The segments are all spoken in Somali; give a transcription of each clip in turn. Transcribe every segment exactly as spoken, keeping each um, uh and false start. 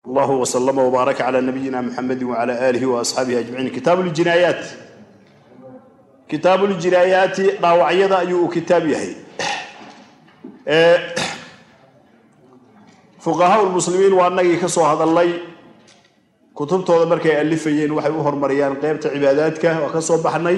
الله وسلم وبارك على نبينا محمد وعلى آله وأصحابه أجمعين. كتاب الجنايات كتاب الجنايات ضاوعيدا أيو كتاب يحي فقهاء المسلمين وأنك كسو هذا الله كتبته مركي ألفيين وحي أهر مريان قيبت عباداتك وكسو بحني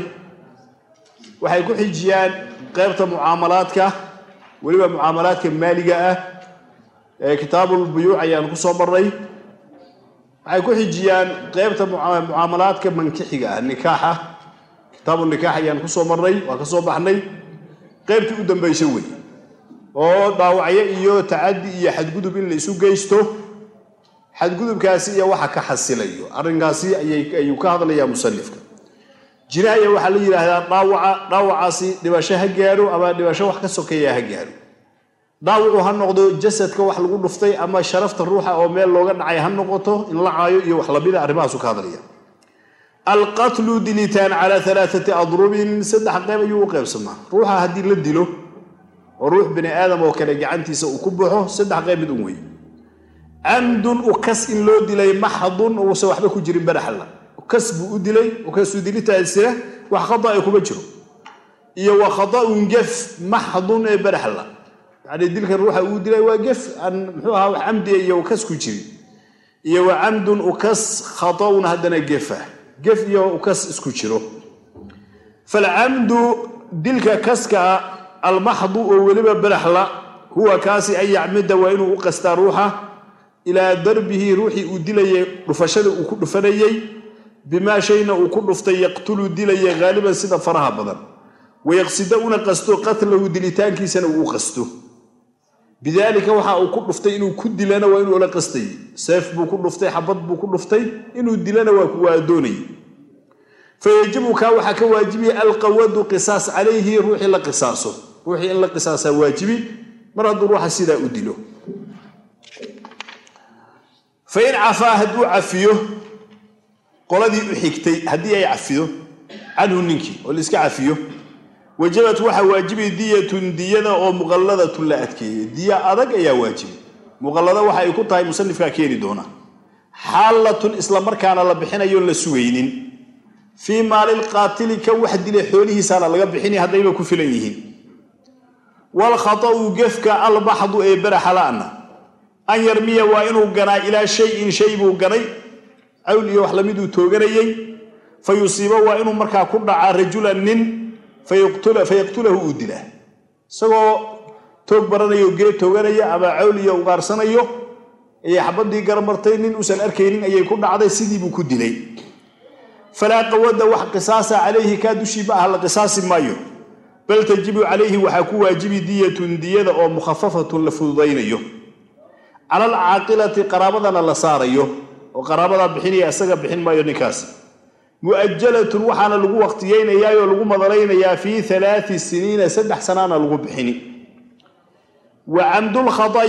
وحي كحجيان قيبت معاملاتك ولبا معاملاتك مالية كتاب البيوع يعني كسو مري waxay ku xijiyaan qaybta muamalaadka mankixiga nikaaxa kitaabul nikaax ayaan ku soo marnay waa ka soo baxnay qaybtii u dambeysay way oo dhaawacyo iyo taadi iyo xadgudub in la isu geysto xadgudubkaasi iyo waxa ka xasilayo arinkaasi ayay ayuu ka hadlayaa musannifka jiraaya waxa la yiraahdaa dhaawaca dhaawacaasi dhibasho ha gaaro ama dhibasho wax ka sokeeya ha gaaro daawicu ha noqdo jasadka wax lagu dhuftay ama sharafta ruuxa oo meel looga dhacay ha noqoto in la caayo iyo wax labida arrimahaas ka hadlaya القتل دليتان على ثلاثة أضرب سدح قيب يو قيب سما روحها هدي للدلو وروح بني آدم وكان جعنتي سأكبحه سدح قيب دموي عمد وكس إن لو دلي محض وسوح بكو جرين برحلا وكسب ودلي وكسب دلي تأسره وخطأ يكون بجره يو خطأ ونجف محض برحلا يعني دلك الروح ودلي واقف أن محوها عمد يو كس كجري يو عمد وكس خطأ هدنا جفه جف يو كس اسكوشرو فالعمد دلك كسك المحض ولبا برحلة هو كاسي أي عمد وإنه قست روحه إلى دربه روحي ودلي رفشد وكل فريي بما شينا وكل فتي يقتل دلي غالبا سيدا فرها بدن ويقصدون قصده قتله دليتان كيسا وقصده بذلك وحا وكل فتي إنه كد لنا وإنه لا قصدي سيف بو كل فتي حبط بو كل فتي إنه دلنا وكوادوني فيجب كوحا كواجبي القواد قصاص عليه روحي لا قصاصه روحي إلا قصاصه واجبي مرض روح سيدا أدله فإن عفاه هدو عفيه قال دي أحيكتي هدي يعفيه عنه ننكي والإسكا عفيه وجبت وحا واجبي دية دية أو مغلظة لا أتكي دية أدق يا واجبي مغلظة وحا يكون طاي مصنف كاكيني دونا حالة إسلام مركان الله بحين يقول لسوينين في مال القاتل كوحد لحوله سال الله بحين هذا يبقى كفليه والخطأ جفك البحض أي برحلانا أن يرمي وإنه جنا إلى شيء شيء جني أو ليحلمدوا توجري فيصيبه وإنه مركا كنا على رجلا نن فيقتل فيقتله أدله سواء توجبرنا يوجي توجري أما عولي وغارسنا يو يحبط دي جرمرتين وسن أركين أي كنا على سيدي بكدلي فلا قواد وح قصاص عليه كادو شبه على قصاص مايو بل تجب عليه وحكو واجب دية دية أو مخففة لفضين يو على العاقلة قرابة لصاريو وقرابة بحين يسقى بحين مايو نكاس مؤجلة وحنا لقو وقتين يا لقو مضرين يا في ثلاث سنين سدح سنان لقو بحيني وعمد الخطأ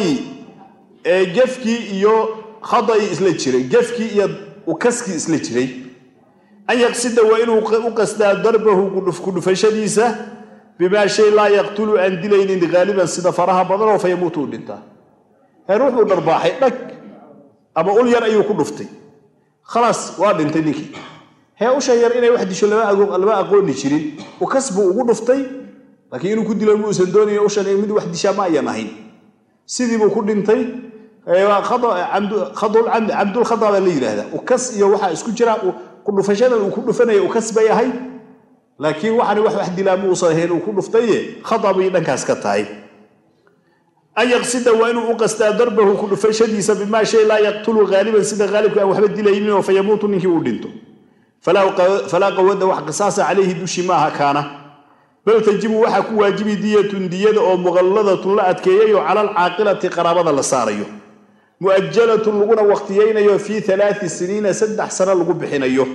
جفكي يو خطأ إسلتشري جفكي وكسكي إسلتشري أن يقصد وإنه قصد ضربه كل فشديسة بما شيء لا يقتل عن دلين غالبا سيدا فرها بضره فيموتون لنتا هيروح ضرباحي لك أما أقول ير أيو كل فتي خلاص واد انت نيكي هي أوشا ير إنا واحد يشو لما أقول لما أقول نشرين وكسبه وقول فتي لكن إنه كد لما سندوني أوشا يمد واحد شامع ينهين سيدي بكل انتي خضع عمد خضع عمد عمد الخضع اللي هذا وكس يا واحد اسكو جرا كل فشل وكل فني وكسب ياهي لكن واحد واحد لا موصل هنا وكل فتيه خطا بينكاس كتاي أن يقصد وإنه قصد ضربه كل فشل يسبب ما شيء لا يقتل غالبا سيد غالب أو حبد دليل فيموت منه ودنته فلا فلا قواد واحد قصاص عليه دوشي ما كان بل تجب واحد واجب دية دية أو مغلظة لا أتكيه على العاقلة قرابة لصاريه مؤجلة لغنا وقتيين يو في ثلاث سنين سدح سنة لغو بحين يو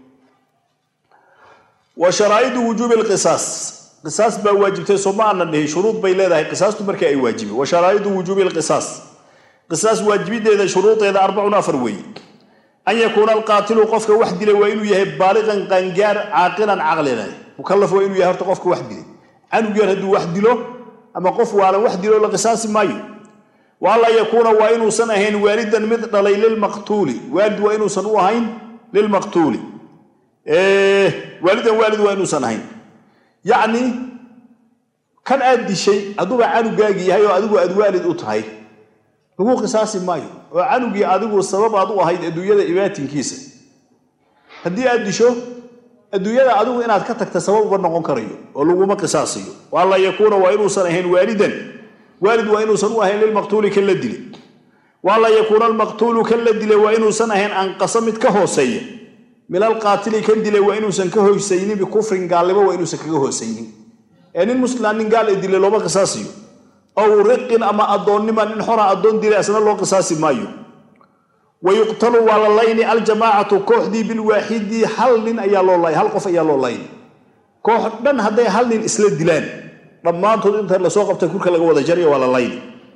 وشرائد وجوب القصاص قصاص بواجبتين سمعنا أنه شروط بيلاده قصاص تمركي أي واجب وشرائد وجوب القصاص قصاص واجبين إذا شروط إذا أربعون أفروي أن يكون القاتل قفك وحد وإنه يهب بالغا قنقار عاقلا عقلنا مكلف وإنه يهرت قفك وحد عنه يهد وحد له أما قف على وحد له لقصاص مايو ولا يكون وإنه سنهين والدا مثل للمقتول والد وإنه سنوهين للمقتول إيه والدا والد وإنه سنهين يعني كان أدي شيء أدوب عنه جاجي هاي وأدوب أدوالد أطهي هو قصاص مايو وعنه جي أدوب السبب أدوب هاي أدوية إبات كيسة هدي أدي شو أدوية أدوب إن أتكتك تسبب برنقون كريو ولو ما قصاصي والله يكون وإنه سنهين والدا والد وإنه سنوهين للمقتول كل الدليل والله يكون المقتول كل الدليل وإنه سنهين أنقسمت كهوسية من القاتل كندليل وإنه سنكهوسيني بكفر قالبه وإنه سنكهوسيني يعني المسلمين قال الدليل لو ما قصاصي أو رق أما أدون من انحرى أدون دليل أسنا لو قصاصي مايو ويقتل على اللين الجماعة كوحدي بالواحد حل أيا الله هل قف أيا الله كوحدن هذا حل إسلام دلان لما أنت أنت لسوق بتكون كلا جواد جري ولا الليل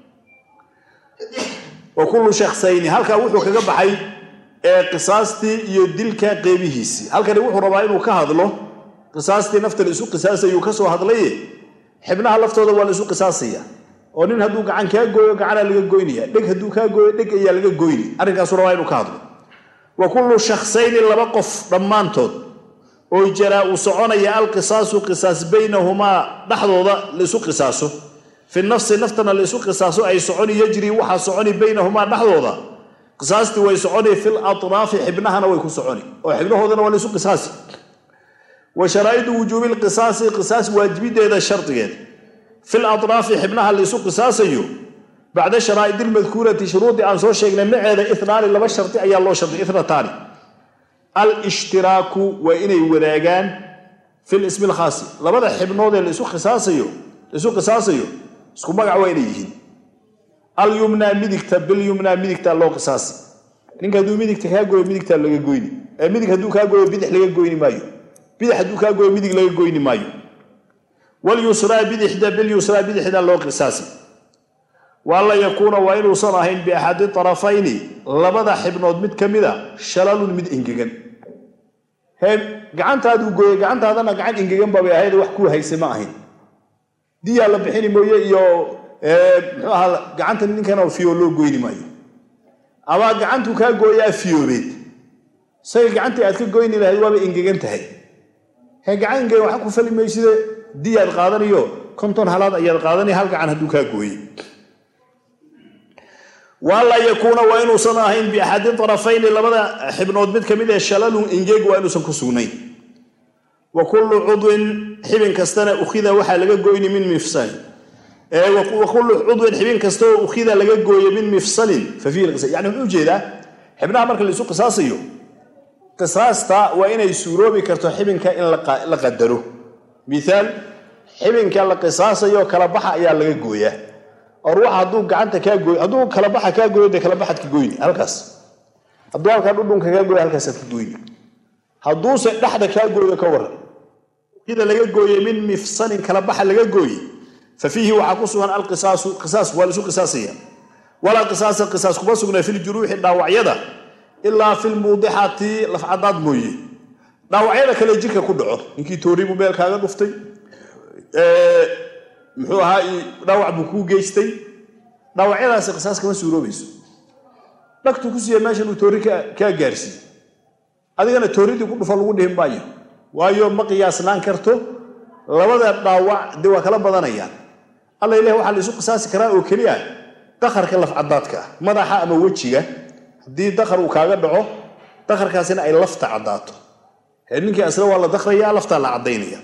وكل شخصين هل كروح وكجب حي قصاصتي يدل كقبيهسي هل كروح ربعين وكهذا له قصاصتي نفط السوق قصاصي يكسر هذا ليه حبنا هلفت هذا ولا سوق قصاصية ونين هدوك عن كاجو جعل لقى جوينية دك هدوك كاجو دك يا لقى جويني أرجع صور ربعين وكهذا وكل شخصين اللي بقف لما أنت ويجرى وصعنا يا القصاص قصاص بينهما لحظة لسوق قصاصه في النفس نفتنا لسوق قصاصه أي صعوني يجري وحى صعوني بينهما لحظة قصاصتي ويصعوني في الأطراف حبناها ويكون صعوني وحبناه هذا ولا سوق قصاصي وشرائط وجوب القصاص قصاص واجبي هذا الشرط جد في الأطراف حبناها لسوق قصاصيه بعد الشرائط المذكورة شروط أن صور شيء من هذا إثنان إلا بشرط أي الله شرط إثنان تاني الاشتراك وإني وراجان في الاسم الخاص لبدا حبنود اللي سوق قصاصيو سوق قصاصيو اسكو مغا وينيهين اليمنى ميدكتا باليمنى ميدكتا لو قصاص نينكا دو ميدكتا كا غوي ميدكتا لغا غويني اي ميدك هدو كا غوي بدخ لغا غويني مايو بدخ هدو كا غوي ميدك لغا غويني مايو واليسرى بدخ دا باليسرى بدخ دا لو قصاصي والله يكون وإنه صنعين بأحد الطرفين لبدا حبنود مد كمدا شلال مد إنجيجن هاي قعنت هذا وجوي قعنت هذا أنا قعد إنجيجن بابي هيدا وحكوا هاي سماهين دي على بحيني مويه يو اه قعنت إن كانوا فيولو جويني مايو أما قعنت وكا جويا فيوريد سي قعنت أتك جويني له الوابي إنجيجن تهي هاي قعد جوي وحكوا فلي ما يصير دي القادني يو كنتون هلاد أي القادني هل قعن هدو كا جوي والله يكون وإنه صناهين بأحد الطرفين لبدا حبنود مد كميده شلال انجيج وإنه سنكسونين وكل عضو حبن كستنا أخذ وحا لغا غويني من مفصل اي وكل عضو حبن كستو أخذ لغا غوي من مفصل ففيه القصاص يعني وحو جيدا حبنها marka la isu qisaasayo qisaasta waa inay suuroobi karto xibinka in la qadaro misaal xibinka la qisaasayo kala baxa ayaa laga gooyaa أروح هدوء قعنت كاجوي هدوء كلا بحة كاجوي ده كلا بحة كجويني هالكاس هدوء كانوا دون كاجوي هالكاس كجويني هدوء سدحدة كاجوي كورة كده لقى جوي من مفصل كلا بحة لقى جوي ففيه وعقصها القصاص قصاص ولا سو قصاصية ولا قصاص القصاص خبصنا في الجروح الضواعية إلا في الموضحات لفعضات مويه ضواعية كلا يجيك كله إنك توري موبايل كذا نفتي أه muxuu ahaa dhawac buu ku geystay dhawacyadaas qisaas kama suuroobayso dhaqtu ku siiyay meesha uu toori ka ka gaarsi adigana tooridi ku dhufo lagu dhihin baayo waayo ma qiyaasnaan karto labada dhawac dib waa kala badanayaan alla ilaahay waxa la isu qisaasi karaa oo kaliya dakharka laf cadaadka madaxa ama wajiga hadii dakhar uu kaaga dhaco dakharkaasina ay lafta cadaato ninkii asla waa la dakhraya lafta la cadaynaya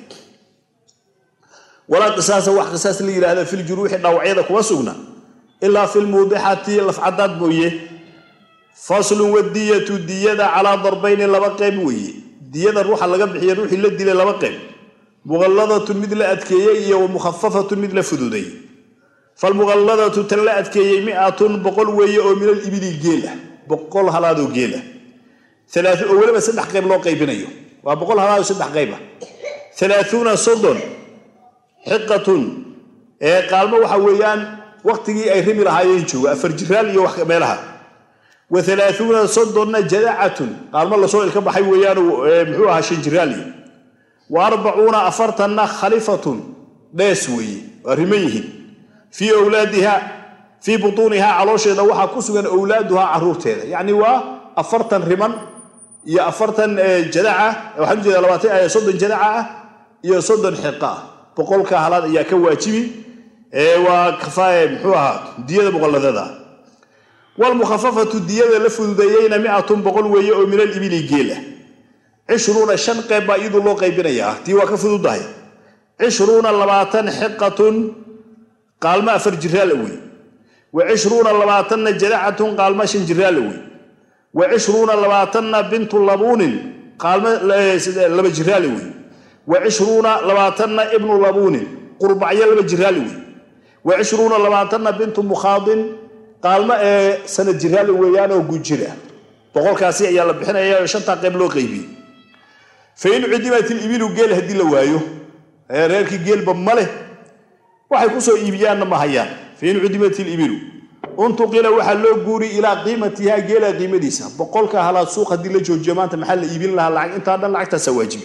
ولا قصاص واحد قصاص اللي هذا في الجروح الضوعيه كما سغنا الا في الموضحات لفعدات بويه فاصل وديه ديده على ضربين لبا قيب ويه ديده روح لا بخيه روح لا ديله لبا قيب مغلظه مثل ادكيه ومخففه مثل فدودي فالمغلظه تلا ادكيه مئة بقول ويه او من الابل جيله بقول هلادو جيله ثلاث اول بس صدح قيب لو قيبنيو وبقول هلادو صدح قيبه ثلاثون صدن حقة إيه قالوا وحويان وقتي أي رمي لها ينشو أفرجرال يوح مالها وثلاثون صدنا جدعة قال الله سوء الكب حويان ومحوها شنجرالي وأربعون أفرتنا خليفة ناسوي رميه في أولادها في بطونها علوشيدا waxa ku sugan awlaaduha caruurteeda yani waa afartan riman iyo afartan jadaca waxa jeeda labaatan ay soddon jadaca ah iyo soddon xiqa boqolka halaad ayaa ka waajibi ee waa kafaay muxuu ahaa diyada boqoladada wal mukhaffafatu diyada la fududeeyayna mi'atun boqol weeye oo min al-ibili geela عشرون shan qayb baa iyadu loo qaybinayaa tii waa ka fududahay عشرون labaatan xiqatun qaalma afar jiraal weey وعشرون labaatan jadacatun qaalma shan jiraal weey وعشرون labaatan bintu labun qaalma laba jiraal weey وعشرون labaatan ibnu labun qurbacya laba jiraal weey وعشرون labaatan bintu mukhadin qaalma ee sanad jiraal weeyaan oo gujira boqolkaasi ayaa la bixinayaa shanta qayb loo qaybiyay فإن عدمت الإبل قيل هدي لوايو ريركي قيل بماله waxay ku soo iibiyaan ma hayaan فإن عدمت الإبل انتو قيل waxa loo guuri ila qiimatiha geela qiimadiisa boqolka halaad suuq hadii la joojiyo maanta maxal iibin laha lacag inta dhan lacagta sawaajib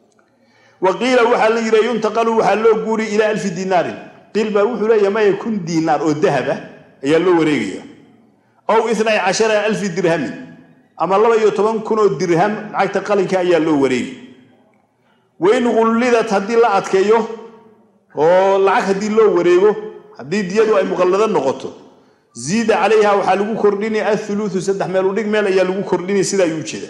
وقيل waxa la yiri yuntaqalu waxa loo guuri ila alf dinar qil ba wuxuu leeyahay ma yakun dinar oo dahaba ayaa loo wareegaya aw اثني عشر ألف درهم ama laba iyo toban kun oo dirham lacagta qalinka ayaa loo wareegay weyn qulidat hadii la adkeeyo oo lacag hadii loo wareego hadii diyadu ay muqallada noqoto ziida calayha waxa lagu kordhinay athuluthu saddex meel u dhig meel ayaa lagu kordhinay sida ay u jeeda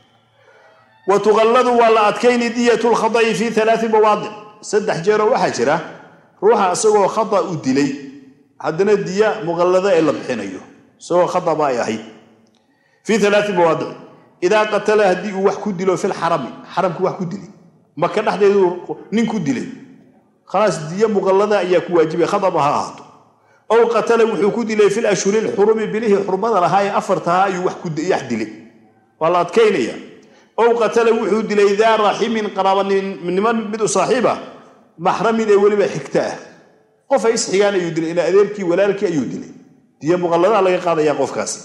wa tuqalladu wala adkayni diyatul khada'i fi thalath mawadi saddex jeero waxa jira ruuxa asagoo khada u dilay hadana diya muqallada ay la bixinayo soo khada ba ay ahayd في ثلاث مواضع إذا قتل هدي وح كدلو في الحرم حرم كوح كدلي ما كان أحد نين كدلي خلاص دي مغلظة أياك واجب خطبها أهدو أو قتل وح كدلي في الأشهر الحرم بليه حرمة هاي أفرتها يوح كد يحدلي والله تكينيا أو قتل وح كدلي ذا رحم قرابا من من بدو صاحبه محرم الأول بحكتاه قف يسحيان يدلي إلى أذيرك ولا لك يدلي دي مغلظة على قاضي يقف كاسي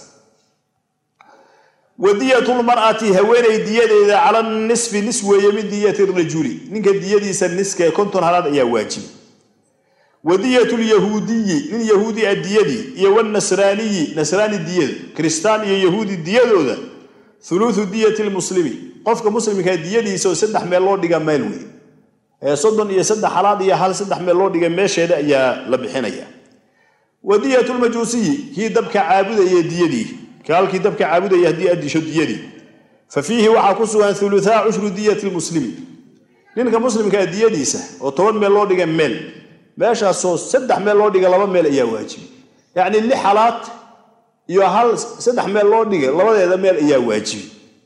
ودية المرأة هويني دية إذا على النصف نسوة يمد دية الرجل نك دية النسك كنتم على يا واجب ودية اليهودي من يهودي الدية يو النصراني نصراني الدية كريستاني يهودي الدية ذا ثلث دية المسلمي قفك مسلم كدية يسوي سدح مليون دقة مالوي صدق يسدح حلال يا حال سدح مليون دقة ماشي هذا يا لبحنيا ودية المجوسي هي دبك عابدة يا دية قال كتاب كعبد يهدي أدي شد يدي ففيه وحكسوا ثلثاء عشر دية المسلمين لأنك مسلم كدية ديسة وطول ملون دقا مل باشا صوص سدح ملون دقا لبا مل إياه واجب يعني اللي حالات يوهال سدح ملون دقا لبا مل إياه واجب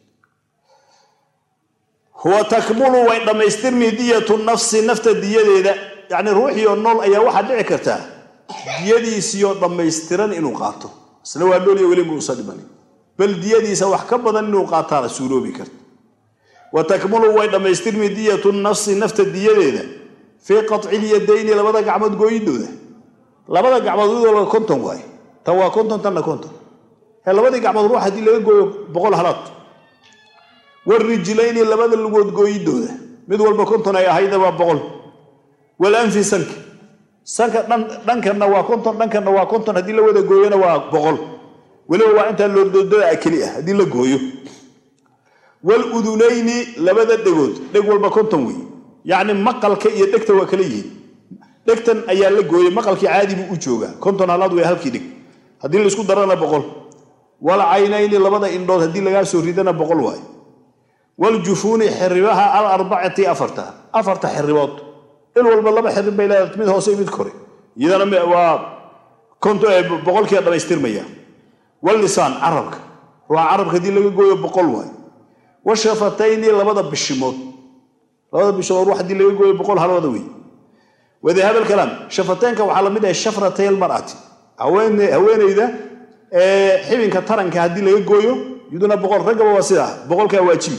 هو تكمل وإنما يسترمي دية النفس نفت الدية دي يعني روحي والنول أيها واحد لعكرتها دية دي سيو ضم يسترن إنو قاطو سنوا دولي ولي مصدمني بل ديدي سواح كبدن انه قاطا سولوبي كرت وتكمل ويدما يستلم دية النفس نفت الديده في قطع اليدين لبدا قعمد غويدوده لبدا قعمد ولا كنتم واي توا كنتم تنا كنتم هل لبدا قعمد روح دي لغا غوي بقول هلات والرجلين لبدا لغود غويدوده مid walba konton ay ahayd waa boqol والانف سنك سنك دنكنا waa konton dhankana waa konton hadii la wada gooyana waa boqol waliba waa inta loo doodaa kaliya hadii la gooyo wal udunayni labada dhagood dhag walba konton weey yaani maqalka iyo dhagta waa kala yihiin dhagtan ayaa la gooyay maqalkii caadi buu u joogaa konton halaad way halkii dhig hadii la isku darana boqol wal aynayni labada indhood hadii laga soo ridana boqol waay wal jufuni xiribaha al arba'ati afarta afarta xiribood il walba laba xirib bay leedahay mid hoose mid kore iyadana waa konto boqolkii dhameystirmaya wal lisan arabka waa arabka hadii laga gooyo boqol waay washafatayni labada bishimood labada bishimood wax hadii laga gooyo boqol halwada weey وذهب الكلام شفتين waxa la mid ah shafratay almar'ati haween haweenayda ee xibinka taranka hadii laga gooyo yiduna boqol ragaba waa sida boqolka waajib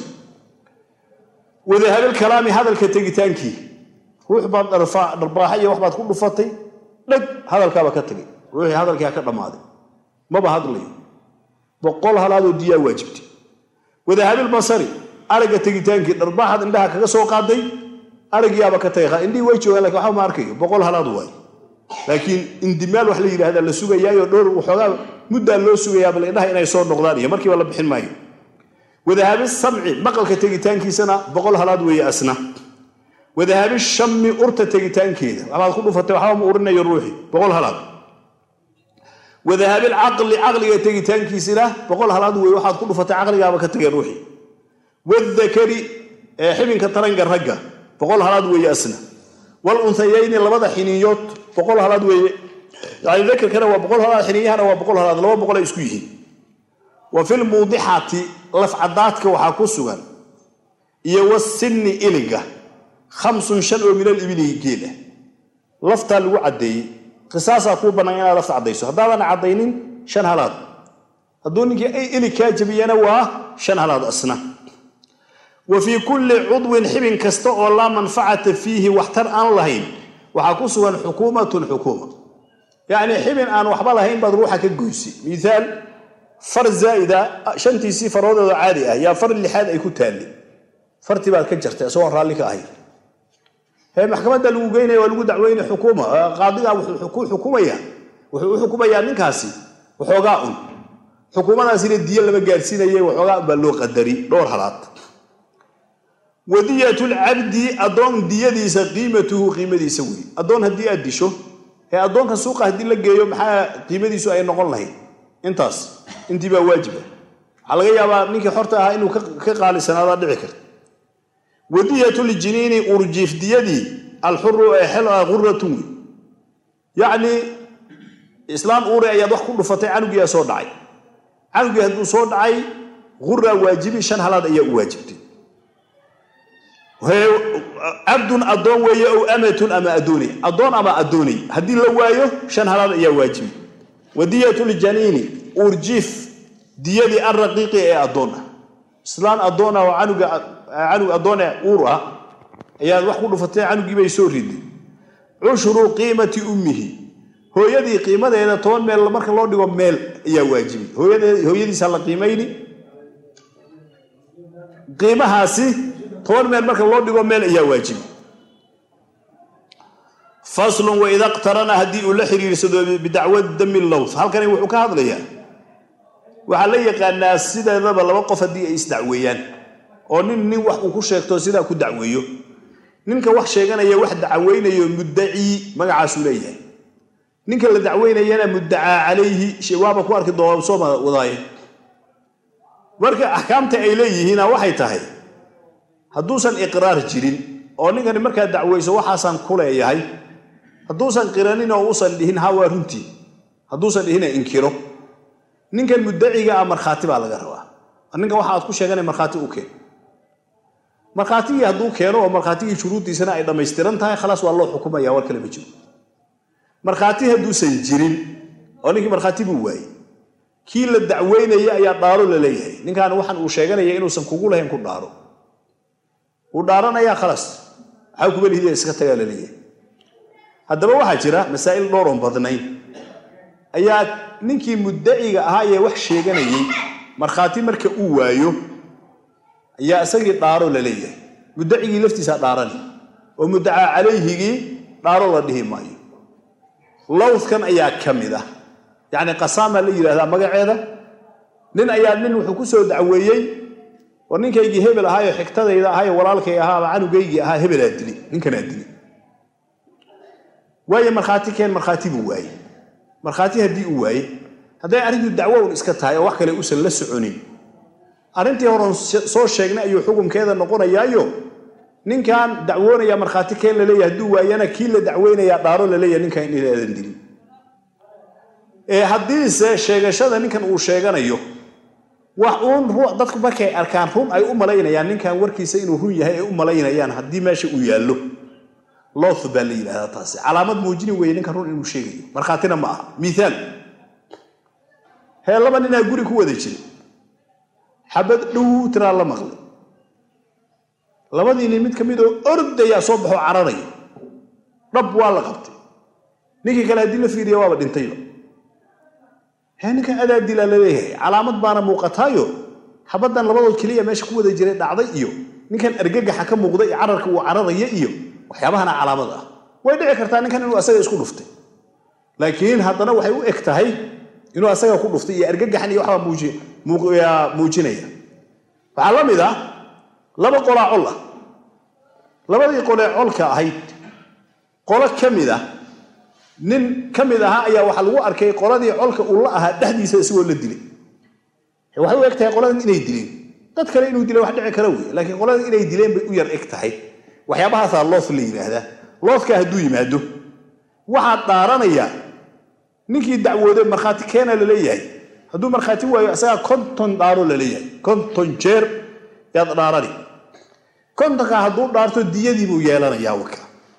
وذهب الكلام هذا الكتغتانكي روح بعض رفاع رباحيه wax baad ku dhufatay dhag hadalkaaba ka tagay ruuxi hadalka ka dhamaaday ma ba hadlayo boqol halaad oo diya waajibti وذهب البصري aragga tagitaankii darbaaxad indhaha kaga soo qaaday aragyaaba ka tagay indhii way joogaan laakiin waxa ma arkayo boqol halaad way laakiin indimaal wax la yiraahdo la sugayaa dhowr waxoogaa muddo loo sugayaa bal indhaha inay soo noqdaan iyo markii la bixin maayo wadahaabi samci maqalka tagitaankiisana boqol halaad weeye asna wadahaabi shammi urta tagitaankeeda waxaad ku dhufatay waxa ma urinayo ruuxi boqol halaad wadahaabi aqli aqliga tagitaankiisana boqol halaad weeye waxaad ku dhufatay aqligaaba ka tagay ruuxi wadhakari xibinka taranka ragga boqol halaad weeye asna wal unthayayn labada xiniyood boqol halaad weeye yani dhakarkana waa boqol halaad xiniyahana waa boqol halaad laba boqol ay isku yihiin wa fil mudihati laf cadaadka waxa ku sugan iyo wasinni iliga khamsun shan oo min al-ibli geela lafta lagu cadeeyay qisaasa ku banaan inaad lafta cadeyso hadaadan cadeynin shan halaad haduu ninkii ay ili ka jabiyana waa shan halaad asna وفي كل عضو حبن كستا او لا منفعه فيه واحتر ان لهين waxa ku sugan xukuumatun xukuuma yani xibin aan waxba lahayn bad ruuxa ka goysi midaal far zaida shantiisi faroodooda caadi ah ya far lixaad ay ku taali farti baad ka jirtay soo raali ka ahay hay maxkamadda lagu geynay waa lagu dacweynay xukuuma qaadiga wuxuu xukumaya wuxuu xukumaya ninkaasi waxoogaa un xukuumadaasi diiyo laba gaarsiinayay waxoogaa baa loo qadari dhowr halaad ودية العبد أدون دياديس قيمته قيمتيسا وي أدون هدي أديشو هي أدون كسوق هدي لقيو محا قيمتيسو أي نقول لهي انتاس انتي با واجبة على غيابا نيكي حرتها إنو كقالي سنة دعكر ودية الجنين أرجيف ديادي الحر حلقة غرة يعني إسلام أوري يضح كل فتاة عنو جيا صور دعي عنو جيا هدو صور دعي غرة واجبي شان هلاد أي واجبتي وهي عبد أدون ويا أو أمة أما أدوني أدون أما أدوني هدي لوايو شان هذا يا واجب ودية الجنين أرجيف ديالي الرقيق يا أدون سلان أدون وعنو عنو أدون أورا يا واحد كله فتاة عنو جيبي سوريد عشر قيمة أمه هو يدي قيمة هنا طون ميل مرك الله دي ميل يا واجب هو يدي هو يدي سال قيميني قيمة هاسي طول من مركب الله ديقو ميل إياه واجب فصل وإذا اقترن هدي الحرير سدو بدعوة دم اللوث هل كان يوحوك هذا ليا وحاليا كان الناس سيدا ذا لوقف هدي إيس دعويان ونين نين وحكو كشيكتو سيدا كو دعويو نينك وح شيغانا يا واحد دعوين يا مدعي مقع سوليا نينك اللي دعوين يا مدعى عليه شوابك وارك الضواب صوما وضايه ورك أحكامته إليه هنا وحي تهي hadduusan iqraar jirin oo ninkani marka dacweyso waxaasan ku leeyahay hadduusan qiranin oo uusan dhihin hawa runtii hadduusan dhihin inkiro ninkan muddaciga ah marxaati baa laga rabaa ninka waxa aad ku sheeganay marxaati u keen marxaatiga hadduu keeno oo marxaatiga shuruudiisana ay dhameystiran tahay khalaas waa loo xukumayaa war kale ma jiro marxaati hadduusan jirin oo ninkii marxaati buu waayay kii la dacweynaya ayaa dhaaro la leeyahay ninkan waxan uu sheeganaya inuusan kugu lahayn ku dhaaro ودارنا يا خلاص حاكم اللي هي اسكت يا لليه هذا واحد جرا مسائل دورهم بدنين أيات نينكي مدعي هاي وحش يجنيه مرخاتي مرك أوايو يا سجل دارو لليه مدعي لفتي سدارني ومدعى عليه جي دارو لده ماي لوث كان أيات كم ذا يعني قسامة اللي هذا ما قاعدة نين أيات نين وحكوسه دعويي ونين كيجي هبل هاي حكتة إذا هاي ورالك يا ها عنو جيجي هاي هبل أدري نين كان أدري ويا مرخاتي كان مرخاتي بواي مرخاتي هدي بواي هذا أريد الدعوة والإسكت هاي وحكي لي أوصل للسعوني أرنتي هورن صور شيءنا أيو حكم كذا نقول يا يو نين كان دعونا يا مرخاتي كان للي يهدوا أنا كيل دعونا يا دارو للي نين كان إلى أدري إيه حديث شيء شذا نين كان وشيءنا يو وحون هو dadku markay arkaan run ay u maleynayaan ninkan warkiisa inuu run yahay ay u maleynayaan hadii meesha uu yaalo loo thbaliila taasi calaamad muujini weey ninkan run inuu sheegayo marxaatina ma aha midaal heelaba nina guri ku wada jiray xabad dhow tira la maqlay labadii mid kamid oo ordaya soo baxo cararayo dhab waa la qabtay ninkii kale hadii la fiiriyo waa dhintay هنيك أدا دلالة علامات بانا موقتايو حبدا لبضل كلية ماشي قوة جري دعضي إيو نكان أرجع حكم مقضي عرق وعرض يئيو وحيابها أنا علامات ويدعي كرتان كان إنه أساس يسكون فته laakiin haddana waxay u eg tahay inuu asaga ku dhuftay iyo argagaxan iyo waxa muuji muujinaya waxa la mid ah laba qolaa col ah labadii qolaa colka ahayd qolo kamid ah nin kamid aha ayaa waxa lagu arkay qoladii colka uu la ahaa dhaxdiisa isagoo la dilay waxa uu eg tahay qoladan inay dileen dad kale inuu dilay wax dhici kara weey laakiin qoladan inay dileen bay u yar eg tahay waxyaabahaas loo la yiraahdaa loodka haduu yimaado waxa dhaaranaya ninkii dacwooday marxaati keena la leeyahay haduu marxaati waayo asaga konton dhaaro la leeyahay konton jeer yaad dhaarani kontonka haduu dhaarto diyadii buu yeelanayaa waka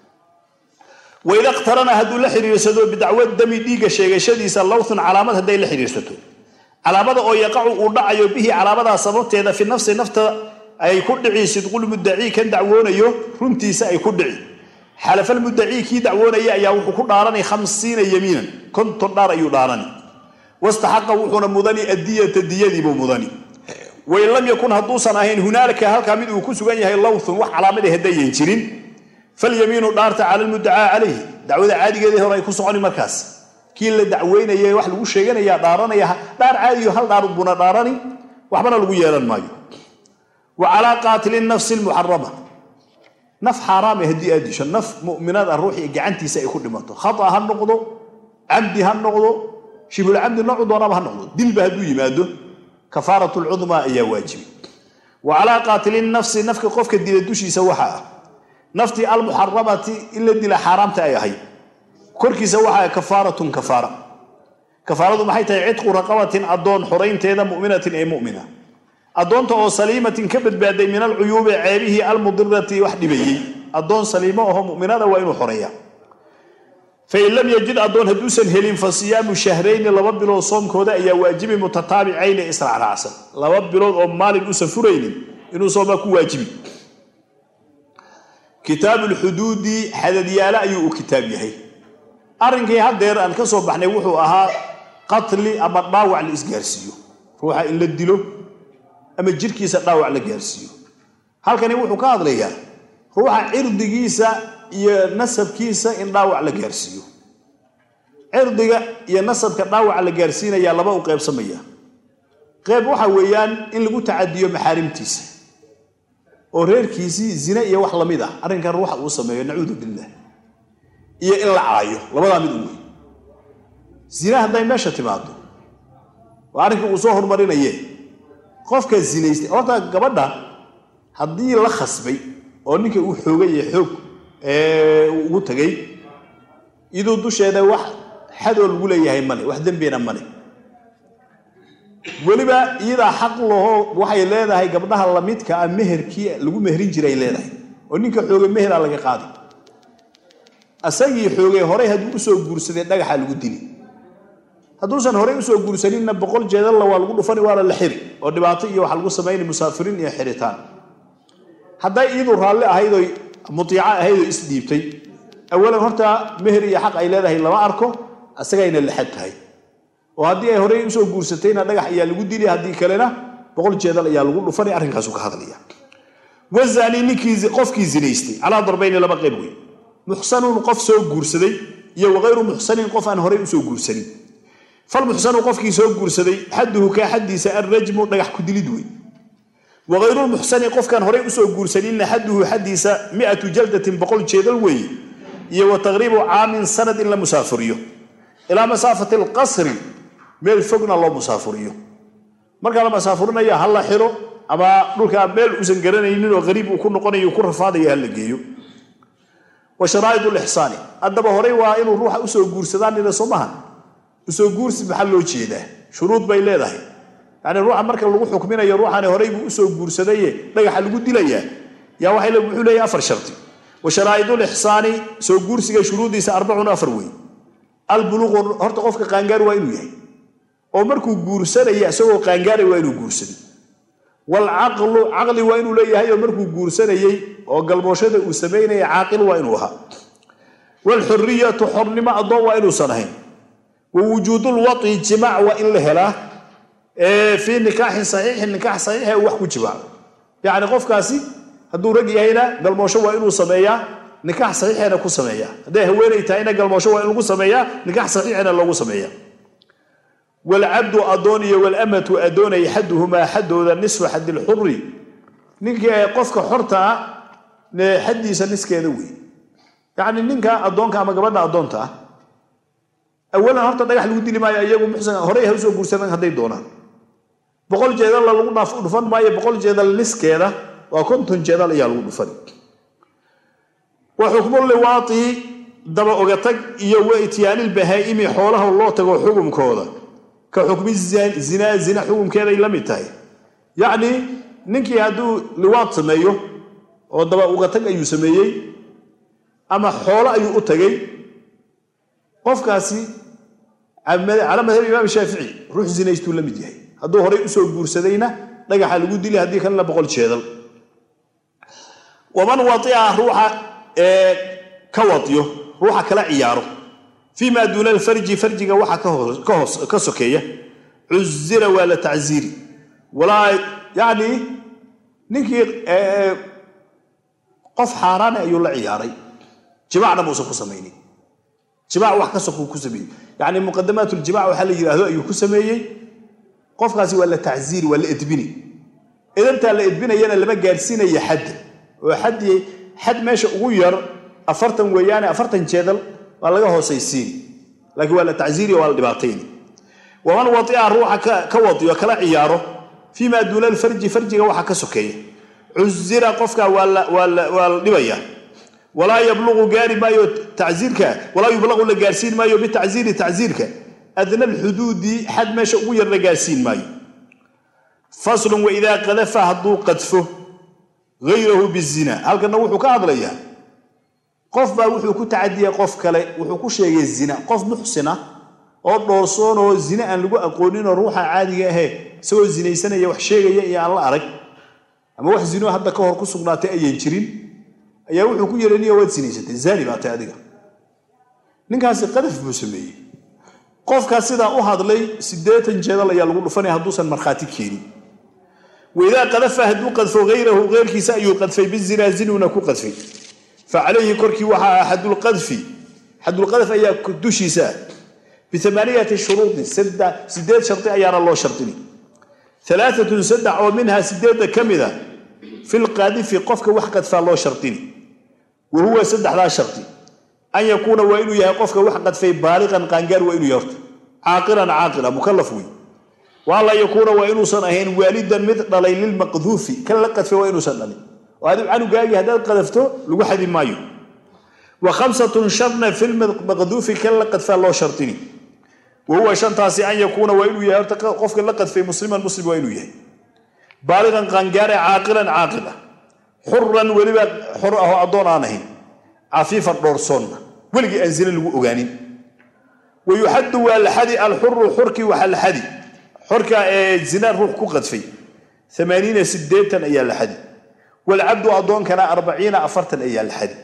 وإذا اقترنا هدو لحريرسدو بدعوة دمي ديغا شيغشديسا لوثن علامات هدي لحريرسدو علامات او يقع ودعيو به علامات سببتيدا في نفس نفتا اي كدعي سدقل مدعي كان دعوونيو رنتيسا اي كدعي حلف المدعي كي دعوونيا ايا وحو كداراني خمسين يمينا كنت دار ايو داراني واستحق وحونا مدني الدية الدية بو مدني وإن لم يكن هدوسا اهين هنالك هلكا مدو كسوغان يهي لوثن وح علامات هدي ينجرين فاليمين دارت على المدعى عليه دعوه عاديه هي راي كسوني markaas kii la dacweynayay wax lagu sheeganaya dhaaranaya dhaar caadi hal dhaar buna dhaarani waxbana lagu yeelan maayo wa ala qatil an-nafs al-muharrama naf haram hadi adisha naf mu'minada ruuxi gacantiisa ay ku dhimato khata ha noqdo abdi ha noqdo shibul abdi noqdo raba ha noqdo dilba haduu yimaado kafaratu al-udma ayaa waajibi wa ala qatil an-nafs nafka qofka dilay dushiisa waxa نفتي المحرمة إلا دي لحرامة أي هي كركي سواها كفارة كفارة كفارة ما حيث عتق رقبة أدون حرين تيدا مؤمنة أي مؤمنة أدون تو سليمة كبد بعد من العيوب عيبه المضرة وحد به أدون سليمة وهو مؤمنة وإن حرية فإن لم يجد أدون هدوسا هلين فصيام شهرين لوبلو صوم كودا يا واجب متتابعين إسرع العسل لوبلو أمال الأسفرين إنه صومك واجبي كتاب الحدود حدد يالا أيو كتاب يهي أرنكي هادير أن كسو بحني وحو أها قتل أما ضاوع الإسجارسيو روحا إلا الدلو أما جيركيسا ضاوع الإسجارسيو هل كان يوحو كاد ليا روحا عردقيسا ينسب كيسا إن ضاوع الإسجارسيو عردقا ينسب كضاوع الإسجارسينا يا لبا وقيب سمية قيب وحا ويان إن لقو تعديو محارمتيسا oo reerkiisi zina iyo wax lamid ah arinkan ruuxa uu sameeyo nacuudu billah iyo in la caayo labada mid uu zina haday meesha timaado waa arinka uu soo hormarinayay qofka zinaystay horta gabadha hadii la khasbay oo ninka uu xoogay xoog ee ugu tagay idoo dusheeda wax xadoo lagu leeyahay male wax dambeena male waliba iyada xaq loo waxay leedahay gabdhaha la midka ah meherkii lagu meherin jiray leedahay oo ninka xooga meher laga qaadi asagii xoogay hore haduu soo guursaday dhagaxa lagu dili haduusan hore u soo guursanina boqol jeedal la waa lagu dhufan waa la xiri oo dhibaato iyo wax lagu sameeyay musaafiriin iyo xiritaan haday iyadu raalli ahayd oo mutiica ahayd oo isdiibtay awalan horta meher iyo xaq ay leedahay lama arko asagayna la xadtahay oo hadii ay hore u soo guursatayna dhagax ayaa lagu dilay hadii kalena boqol jeedal ayaa lagu dhufanay arrinkaas uu ka hadlaya wazani nikizi qofkii zinaystay ala darbayn laba qayb weey muhsanun qof soo guursaday iyo waqayru muhsanin qof aan hore u soo guursanin fal muhsanu qofkii soo guursaday hadduhu ka haddiisa arrajmu dhagax ku dilid weey waqayru muhsani qofkan hore u soo guursanin hadduhu haddiisa mi'atu jaldatin boqol jeedal weey iyo wa taqribu aamin sanad illa musaafiriyo ila masafati alqasr meel fogna loo musaafiriyo marka la musaafirinayo hal la xiro ama dhulka meel usan garanaynin oo qariib uu ku noqonayo ku rafaadayo hal la geeyo wa sharaa'id al-ihsan adaba horay waa inuu ruuxa u soo guursadaan ila Soomaha u soo guursi maxal loo jeedaa shuruud bay leedahay yani ruuxa marka lagu xukminayo ruuxana horay buu u soo guursaday dhagaxa lagu dilayaa yaa waxay wuxuu leeyahay afar sharti wa sharaa'id al-ihsan soo guursiga shuruudiisa arbacun afar way البلوغ horta qofka qaangaar waa inuu yahay oo markuu guursanaya isagoo qaangaar waa inuu guursado wal aqlu aqli waa inuu leeyahay oo markuu guursanayay oo galbooshada uu sameeyay aqil waa inuu ahaa wal hurriyatu hurnima adoo waa inuu sanahay ووجود الوطي جماع وإن لهلا في نكاح صحيح النكاح صحيح wax ku jibaa yaani qofkaasi haduu rag yahayna galmoosho waa inuu sameeyaa nikaax saxiixeena ku sameeya haday haweenay tahay ina galmoosho waa in lagu sameeya nikaax saxiixeena lagu sameeya wal abdu adoniya wal amatu adonay haduhuma hadooda nisfu hadd al hurri ninka qofka xorta ne hadiisa niskeeda weey yaani ninka adoonka ama gabadha adoonta awalan horta dhagax lagu dili maayo iyagu muxsan horay ha soo guursadaan haday doonaan boqol jeedal lagu dhaaf dhufan maayo boqol jeedal niskeeda waa konton jeedal ayaa lagu dhufan وحكم اللواطي دبا اوغتك iyo weetiyaan ilbahaimi xoolaha loo tago xukumkooda ka xukmi zina zina xukumkeeda ay lamid tahay yaani ninkii haduu liwaat sameeyo oo daba ogatag ayuu sameeyay ama xoolo ayuu u tagay qofkaasi على مذهب الإمام الشافعي روح زينيستو lamid yahay haduu horay u soo guursadayna dhagaxa lagu dili hadii kan la boqol jeedal ومن وطئ روحه كوضيو روحه كلا عياره فيما دون الفرج فرجك وحا كهوس كسكيه عزر ولا تعزير ولا يعني نكي قف حاران ايو لا عياري جماعنا موسى كسميني جماع wax kasoo ku sameeyay yani muqaddamaat al-jimaac waxa la yiraahdo ayuu ku sameeyay qofkaasi wala ta'ziir wala idbini idan ta la idbinayana lama gaarsiinayo xad oo xad حد ماشي غير أفرتن ويانا أفرتن جدل ولا هوسيسين لكن ولا تعزيري ولا دباطين ومن وطئ الروح كوضي وكلا عياره فيما دون الفرج فرج وحا كسكيه عزر قفك ولا ولا ولا ولا يبلغ جاري ما تعزيرك ولا يبلغ لجارسين ما بتعزير تعزيرك أدنى الحدود حد ماشي غير لجارسين ما فصل وإذا قذف هدو قذفه غيره بالزنا هل كان وحو كهدليا قف با وحو كتعدي قف كله وحو كشيغي الزنا قف محسنه oo dhoorsoon oo zina aan lagu aqoonin ruuxa caadiga ah soo zinaysanaya wax sheegaya iyo aan la arag ama wax zino hadda ka hor ku sugnaatay ayeen jirin ayaa wuxuu ku yeelaniyo wad zinaysatay zani baatay adiga ninkaasi qadaf buu sameeyay qofka sida u hadlay sideetan jeedal ayaa lagu dhufanay haduusan marxaati keenin وإذا قذف هدو قذف غيره غير كيسا يقذف بالزنا زنونا كقذف فعليه كركي وحا حد القذف حد القذف أي كدوشي سا بثمانية شروط سدة سداد شرطي أيار الله شرطني ثلاثة سدع ومنها سداد كمذا في القاذف قفك وحقد فالله شرطني وهو سدع لا شرطي أن يكون وإنه يقفك وحقد في بالغا قانقار وإنه يرت عاقلا عاقلا مكلفوي والله يكون وإنه صنعين والدا مثل للمقذوف كلقت في وإنه صنعني وهذا عنه قال هذا قذفته لواحد مايو وخمسة شرنا في المقذوف كلقت في الله شرطني وهو شرط أن يكون وإنه يرتقى قف لقت في مسلما مسلم وإنه يهي بالغا قنقارا عاقلا عاقلا حرا ولبا حرأه أضونانهن عفيفا دورسون ولقي أنزل الوغانين ويحد والحدي الحر حركي وحل حدي حركة الزنا روح كقذفي ثمانين سديتا أيال الحدي والعبد أضون كان أربعين أفرتا أيال الحدي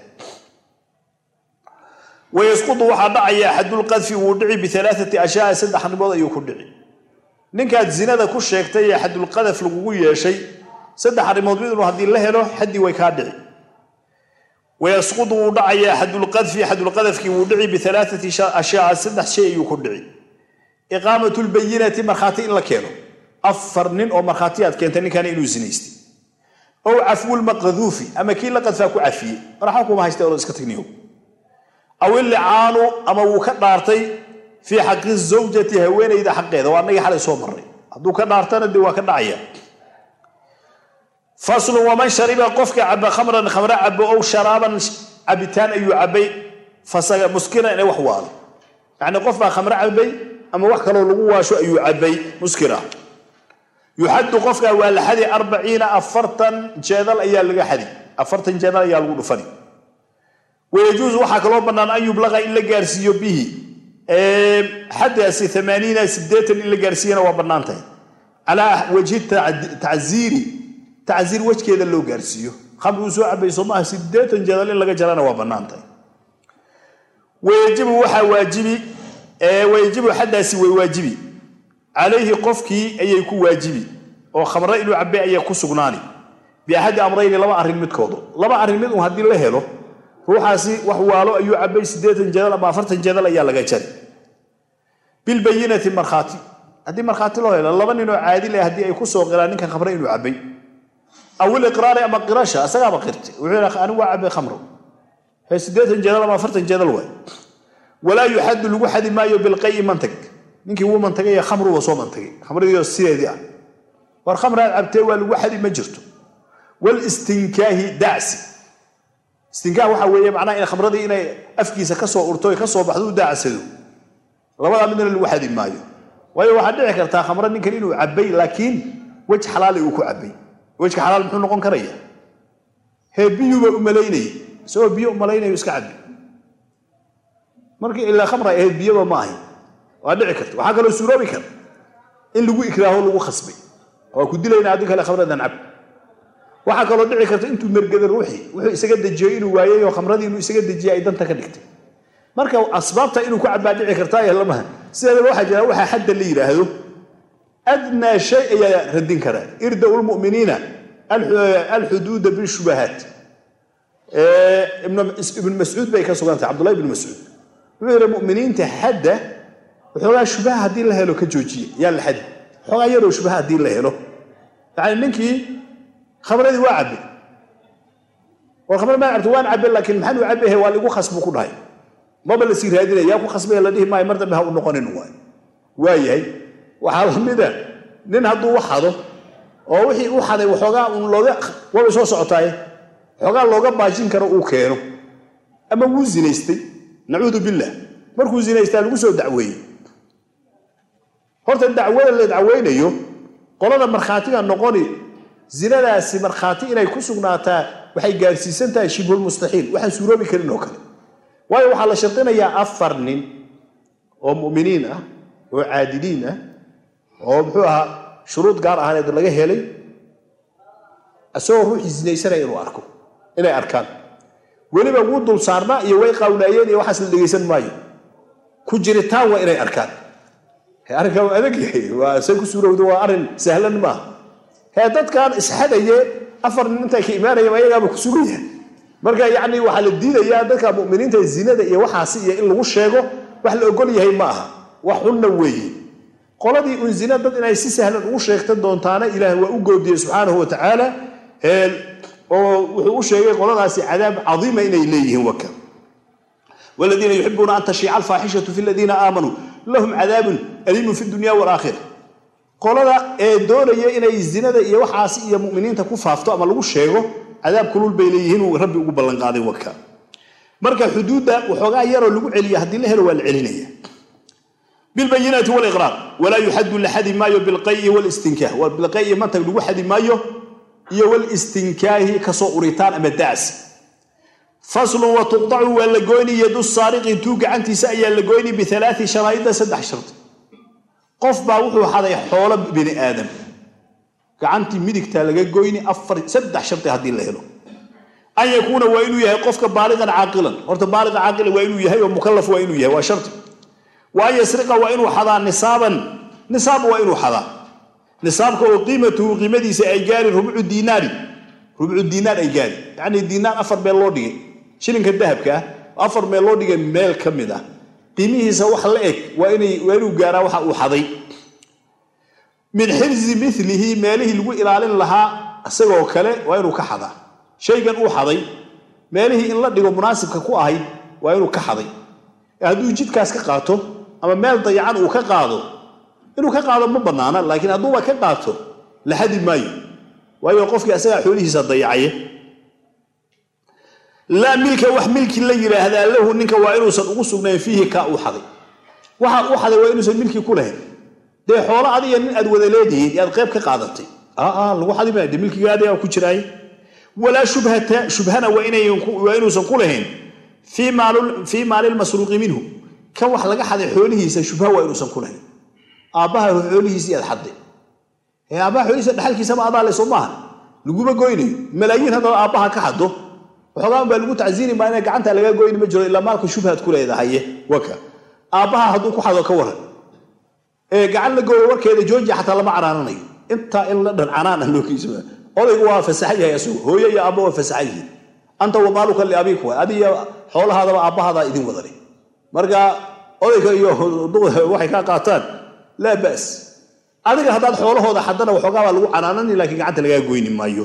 ويسقط واحد ضعي حد القذف ودعي بثلاثة أشياء سد حنبوض يكون دعي نكاد الزنا ذا كل شيء كتير حد القذف لقوية شيء سد حنبوض بيدنا هذه الله له حدي ويكادعي ويسقط ضعي حد القذف حد القذف كي ودعي بثلاثة أشياء سد شيء يكون دعي إقامة البينة مرخاتي إلا كيرو أفرنين أو مرخاتيات كنتني كان إنو زنيستي أو عفو المقذوفي أما كي لقد فاكو عفية راحكو ما هيستيقظوا إسكتكنيو أو اللي عانوا أما وكت دارتي في حق الزوجة هوين إذا حقه ذا وأنه يحل يسوى مري هدو كدارتنا دي وكت دعية فصل ومن شرب قفك عبا خمرا خمرا عبا أو شرابا عبتان أيو عبي فصل مسكنا إنه وحوال يعني قفك خمرا عبي أما وحكا لو لغوا شو أيو عبي مسكرة يحد قفك والحدي أربعين أفرتا جادل أيال لغا حدي أفرتا جادل أيال لغا فدي ويجوز وحكا لو بنان أن يبلغ إلا قارسيو به حد أسي ثمانين سديتا إلا قارسينا وبنانته على وجه تعزيري تعزير وجه كذا لو قارسيو خمر وسوء عبي صماه سديتا جادل إلا جرانا وبنانته ويجب وحا واجبي ويجب حدث وواجبي عليه قفكي أي يكون واجبي أو خمر إنه عبي أي يكون سجناني بأحد أمرين لما أرين متكوضو لما أرين متكوضو هدي الله له ruuxaasi wax waalo ayuu cabay sideetan jeedal ama afartan jeedal ayaa laga jaray bil bayinati markhaati hadii markhaati loo helo laba nin oo caadi leh hadii ay ku soo qiraan ninka khamro inuu cabay aw iqraar ama qirasha asaga ba qirtay wuxuu yiraahdaa anigu waa cabay khamro hay sideetan jeedal ama afartan jeedal way wala yuhad lagu xadi maayo bil qay mantag ninkii uu mantagay khamro waa soo mantagay khamradii sideedii ah war khamra cabtay waa lagu xadi ma jirto wal istinkaahi da'si istinkaah waxa weeye macna in khamradii inay afkiisa ka soo urto ka soo baxdo daasado labada midna lagu xadi maayo waayo waxa dhici kartaa khamra ninkan inuu cabay laakiin waj xalaal uu ku cabay wajka xalaal muxuu noqon karaya heebiyuba u maleynay soo biyo u maleynay iska cabay markii ila khamra heebiyaba ma ahay waa dhici kartaa waxa kale suuroobi kar in lagu ikraaho lagu khasbay oo ku dilayna adiga kale khamradan cab waxa kale dhici karta intuu mergada ruuxi wuxuu isaga dajiyay inuu waayay oo khamradii inuu isaga dajiyay ay danta ka dhigtay marka asbaabta inuu ku cabaa dhici karta ay lama sida waxa jira waxa xad la yiraahdo adna shay ya radin kara irda ul mu'minina al hudud bil shubahat ibn ibn mas'ud bay ka sugantay abdullah ibn mas'ud wuxuu mu'miniinta hadda wuxuu shubaha hadii la helo ka joojiye yaa la xad xogaa yaro shubaha hadii la helo yani ninkii khamradii waa cabay war khamra ma cabto waan cabay laakiin maxaa uu cabay waa lagu khasbo ku dhahay maba la sii raadinaya ku khasbay la dhihi maay mar dambe ha u noqonin waay waayahay waxa lamida nin haduu waxado oo wixii uu xaday waxoogaa uu looga waba soo socotay xogaa looga baajin karo uu keeno ama wuu zinaystay nacuudu billah markuu zinaystay lagu soo dacweeyay horta dacwada la dacweynayo qolada markhaatiga noqoni zinadaasi markhaati inay ku sugnaataa waxay gaarsiisan tahay shibul mustaxiil waxaan suuroobi karin oo kale waayo waxa la shartinayaa afar nin oo muuminiin ah oo caadiliin ah oo muxuu ahaa shuruud gaar ah ee laga helay asoo ruuxi zinaysanay inuu arko inay arkaan waliba wuu dul saarnaa iyo way qawlaayeen iyo waxaas la dhageysan maayo ku jiritaan waa inay arkaan arrinka waa adag yahay waa say ku suurowdo waa arrin sahlan ma هذا dadkan isxadaye afar nin inta ka iimaanaya ayaga ku sugan marka yaani waxa la diidayaa dadka muuminiinta zinada iyo waxaasi iyo in lagu sheego wax la ogol yahay ma aha wax xunna weeye qoladii uu zinada dad inay si sahlan ugu sheegto doontaana ilaahay waa u goodiyay subhanahu wa ta'ala ee oo wuxuu u sheegay qoladaasi cadaab cadiima inay leeyihiin waka والذين يحبون أن تشيع الفاحشة في الذين آمنوا لهم عذاب أليم في الدنيا والآخرة qolada ee doonaya inay zinada iyo waxaasi iyo muuminiinta ku faafto ama lagu sheego cadaab kulul bay leeyihiin oo rabbi ugu ballan qaaday waka marka xuduuda waxoogaa yar oo lagu celiyo hadii la helo waa la celinaya bil bayinati wal iqrar wala yuhaddu li hadi ma yu bil qay wal istinkah wal bil qay ma tag lagu hadi maayo iyo wal istinkahi ka soo uritaan ama daas fasl wa tuqta'u wal goyni yadu sariqi tu gacantiisa ayaa la goyni bi thalath sharaa'id saddex shart qof baa wuxuu xaday xoolo bini aadam gacantii midigta laga goyni afar saddex sharti hadii la helo ay yakuna waa inuu yahay qofka baaligan aaqilan horta baaliga aaqilan waa inuu yahay oo mukallaf waa inuu yahay waa sharti waa yasriqa waa inuu xadaa nisaaban nisaab waa inuu xadaa nisaabka oo qiimatu qiimadiisa ay gaari rubcu diinaari rubcu diinaar ay gaari yani diinaar afar meel loo dhigay shilinka dahabka afar meel loo dhigay meel kamid ah qiimihiisa wax la eg waa inay waa inuu gaaraa waxa uu xaday min hirzi mithlihi meelihi lagu ilaalin lahaa asagoo kale waa inuu ka xadaa shaygan uu xaday meelihi in la dhigo munaasibka ku ahayd waa inuu ka xaday hadduu jidkaas ka qaato ama meel dayacan uu ka qaado inuu ka qaado ma banaana laakiin hadduu ba ka qaato la xadi maayo waayo qofkii asaga xoolihiisa dayacay لا ملك وح ملك اللي يراهدا له نينك waa inuu san ugu sugnay fihi ka uu xaday waxa uu xaday waa inuu san milki ku lahayn de xoolo adiga nin aad wada leedahay yaad qayb ka qaadatay aa aa lagu xaday ma milkigaada ku jiray wala shubhata shubhana waa inay waa inuu san ku lahayn fi maal fi maal al-masruq minhu ka wax laga xaday xoolihiisa shubha waa inuu san ku lahayn aabaha xoolihiisa yaad xaday ee aabaha xoolihiisa dhaxalkiisa ma adaa leeso maaha lagu ba gooynayo malaayiin hada aabaha ka xado waxaan baa lagu tacsiini ma inay gacanta laga gooyin ma jiro illa maalka shubhaad ku leedahay waka aabaha haduu ku xado ka waran ee gacan la gooyo warkeeda jooji xataa lama caraananayo inta in la dhan canaan loo kiisma odaygu waa fasaxay yahay asoo hooyo iyo aabbo waa fasaxay anta wa maaluka li abik wa adiya xoolahaada aabbahaada idin wadale marka odayga iyo waxay ka qaataan la baas adiga hadaad xoolahooda xadana waxoogaa baa lagu canaanani laakiin gacanta laga goyni maayo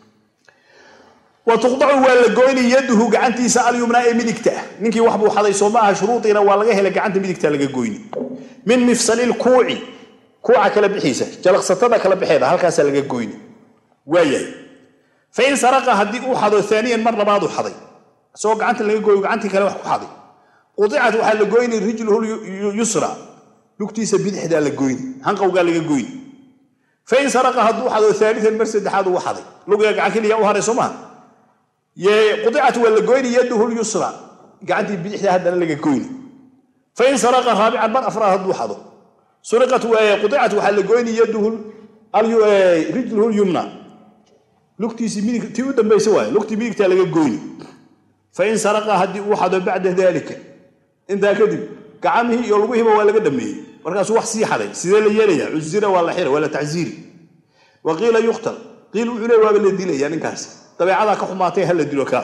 وتقطع ولا جويني يده قعنتي سأل يمنع مدكته نكي وحبو حضي صومها شروطنا ولا جهل قعنت مدكته لقى جويني من مفصل الكوعي كوعة كلا بحيسة جلق ستة كلا بحيدة هل كاس لقى جويني وياي فإن سرق هدي أحد ثانيا مرة بعض حضي سو قعنت لقى جوي قعنتي كلا وحكو حضي قطعت وحل جويني رجله يسرى لقتي سبيد حدا لجويني هنقو قال لقى جويني فإن سرق هدو أحد ثالثا مرسد حاد وحضي لقى قعنتي يا أهري صومها يا قطعت ولا جويني يده اليسرى قعدت بيحدى هذا اللي جويني فإن سرق رابعا بر أفراد هدو حضو سرقت وقطعت وحل جويني يده رجله اليمنى لقتي سميك تيود ما يسوي لقتي بيك تلاقي جويني فإن سرق هدي واحد بعد ذلك إن ذا كذب كعمه يلويه ولا قدمه مركز وحسي حدا سيد اللي يليه عزيرة ولا حيرة ولا تعزيري وقيل يقتل قيل وعليه وابل لي يعني كاس طبيعة كحماتي هل الدلوكا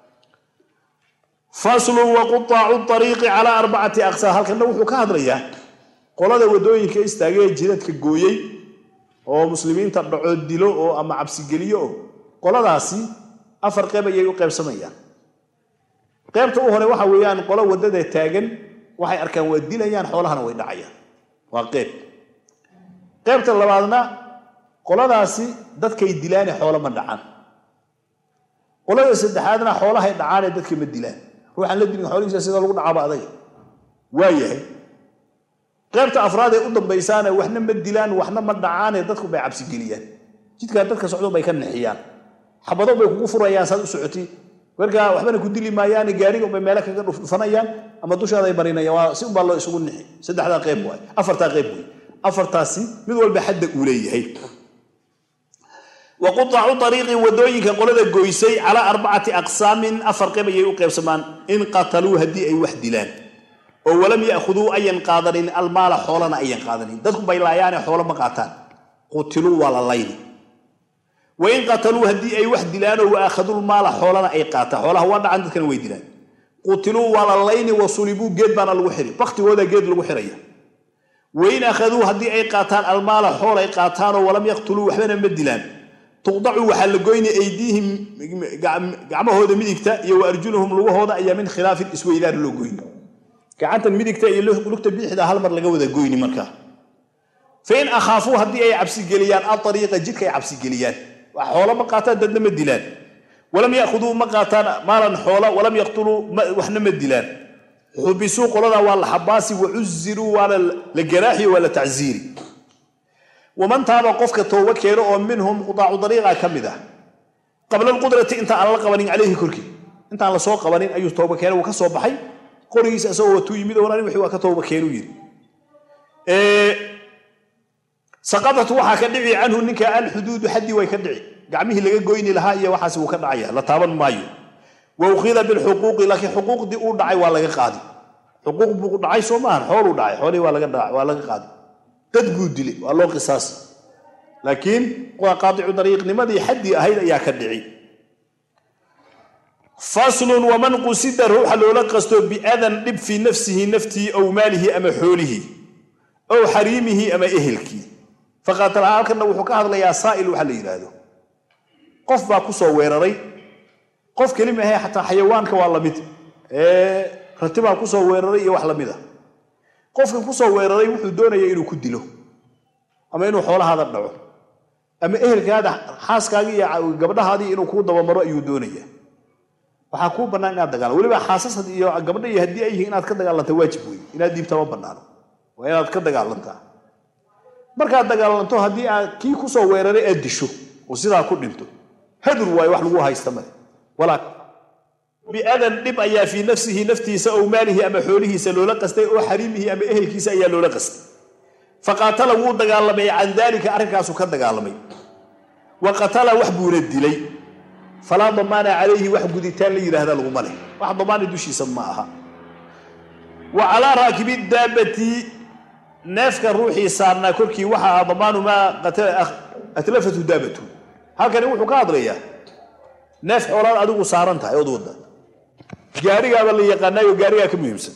فصل وقطاع الطريق على أربعة أقسام هل كنا وحكا هذريا قولا ذا ودوين كيستاقيا جيدت كقويي أو مسلمين تبعوا الدلو أو أما عبسي قليو قولا ذاسي أفر قيبا ييو قيب سميا قيبتو هنا وحا ويان قولا ودده تاقن وحي أركان وديليان حولها ويدعيا وقيب قيبت الله بعضنا قولا ذاسي داد كي ديلاني حولا من دعان قولنا سدحادنا حولها يدعاني ددك مديلان روح لدين حوليسا سيده لو دعا بعدي وايهي قيبت افراد اي ودن بيسانه waxna madilaan waxna ma dhacaane dadku bay cabsi geliyaan jidka dadka socdo bay ka nixiyaan xabado bay kugu furayaan saad u socoti warga waxbana ku dili maayaan gaariga bay meel kaga dhufanayaan ama dushaada ay barinayaan waa si baa loo isugu nixi saddexda qayb way afarta qayb way afartaasi mid walba xad u leeyahay وقطع طريق ودوينك قولدا غويسي على أربعة أقسام أفرق بيو قيبسمان إن قتلوا هدي أي وحد لان أو ولم يأخذوا أي قادرين المال حولنا أي قادرين ددكم بيلايان حول مقاتان قتلوا ولا لين وإن قتلوا هدي أي وحد لان وأخذوا المال حولنا أي قاتا حولها وضع عندك ويدلان قتلوا ولا لين وصلبوا جد بان الوحري وقت ودا جد الوحرية وإن أخذوا هدي أي قاتان المال حول أي قاتان ولم يقتلوا وحبنا مدلان تقطعوا وحل جوين أيديهم جعمه هذا مديكتا يو أرجلهم لوهذا أي من خلاف الإسويدار لو جوين كعنت المديكتا يلوه قلت بيحدى هالمر لجوا ذا جوين مركا فين أخافوا هدي أي عبسي جليان الطريقة جد كي عبسي جليان وحول مقاتل دم الدلان ولم يأخذوا مقاتل مالا حولا ولم يقتلوا وحنا مدلان حبسوا قلنا والحباس وعزروا ولا الجراحي ولا تعزيري ومن تاب قفك توبة كيرو منهم قطاع طريقة كمدة قبل القدرة انت على قوانين عليه كركي انت على سوق قوانين اي توبة كيرو وكسوب بحي قريس اسوه تو يميد ولا وحي وكتوبة كيرو يري إيه سقطت وحا كدعي عنه انك الحدود حدي ويكدعي قعمه لغا غويني لها يا وحاس وكدعيا لا تابن مايو واخذ بالحقوق لكن حقوق دي او دعي waa laga qaadi حقوق buu dhacay Soomaan xoolo dhacay xooli waa laga dhacay waa laga qaadi dad guudile waa loo qisaas laakiin waa qaadicu dariiqnimadii xaddi ahayd ayaa ka dhici فصل ومن قصد روح لولا قصده بأذن دب في نفسه نفتي أو ماله أما حوله أو حريمه أما إهلكي فقاتل عالكنا وحكا هذا يا سائل وحلي هذا قف باكو صويرري قف كلمة هي حتى حيوانك والله مت إيه رتبها كو صويرري وحلا مده قف كو صويرري وحو دونيا إنو كدله أما إنو حول هذا النوع أما إهلك هذا حاسكاغي قبلها هذه إنو كو دبا أيو دونيا waxa ku banaan inaad dagaal waliba xaasasad iyo gabadha iyo hadii ay yihiin inaad ka dagaalanto waajib weey inaad diibta ma banaano waa inaad ka dagaalantaa marka dagaalanto hadii aad kii ku soo weeraray aad disho oo sidaa ku dhinto hadur way wax lagu haysta ma wala bi adan dib ayaa fi nafsihi naftiisa oo maalihi ama xoolihiisa loola qastay oo xariimihi ama ehelkiisa ayaa loola qastay faqatala wuu dagaalamay aan dalika arrinkaas ka dagaalamay wa qatala wax buu dilay فلا ضمان عليه واحد قديتان لي هذا الغمله واحد ضمان دوشي سماها وعلى راكب الدابة نافك الروحي صارنا كركي وحا ضمان ما قتل أتلفت دابته هكذا يوحو قادرية neef xoolaad adigu saaran tahay ood wada gaarigaaba la yaqaanayo gaarigaa ka muhiimsan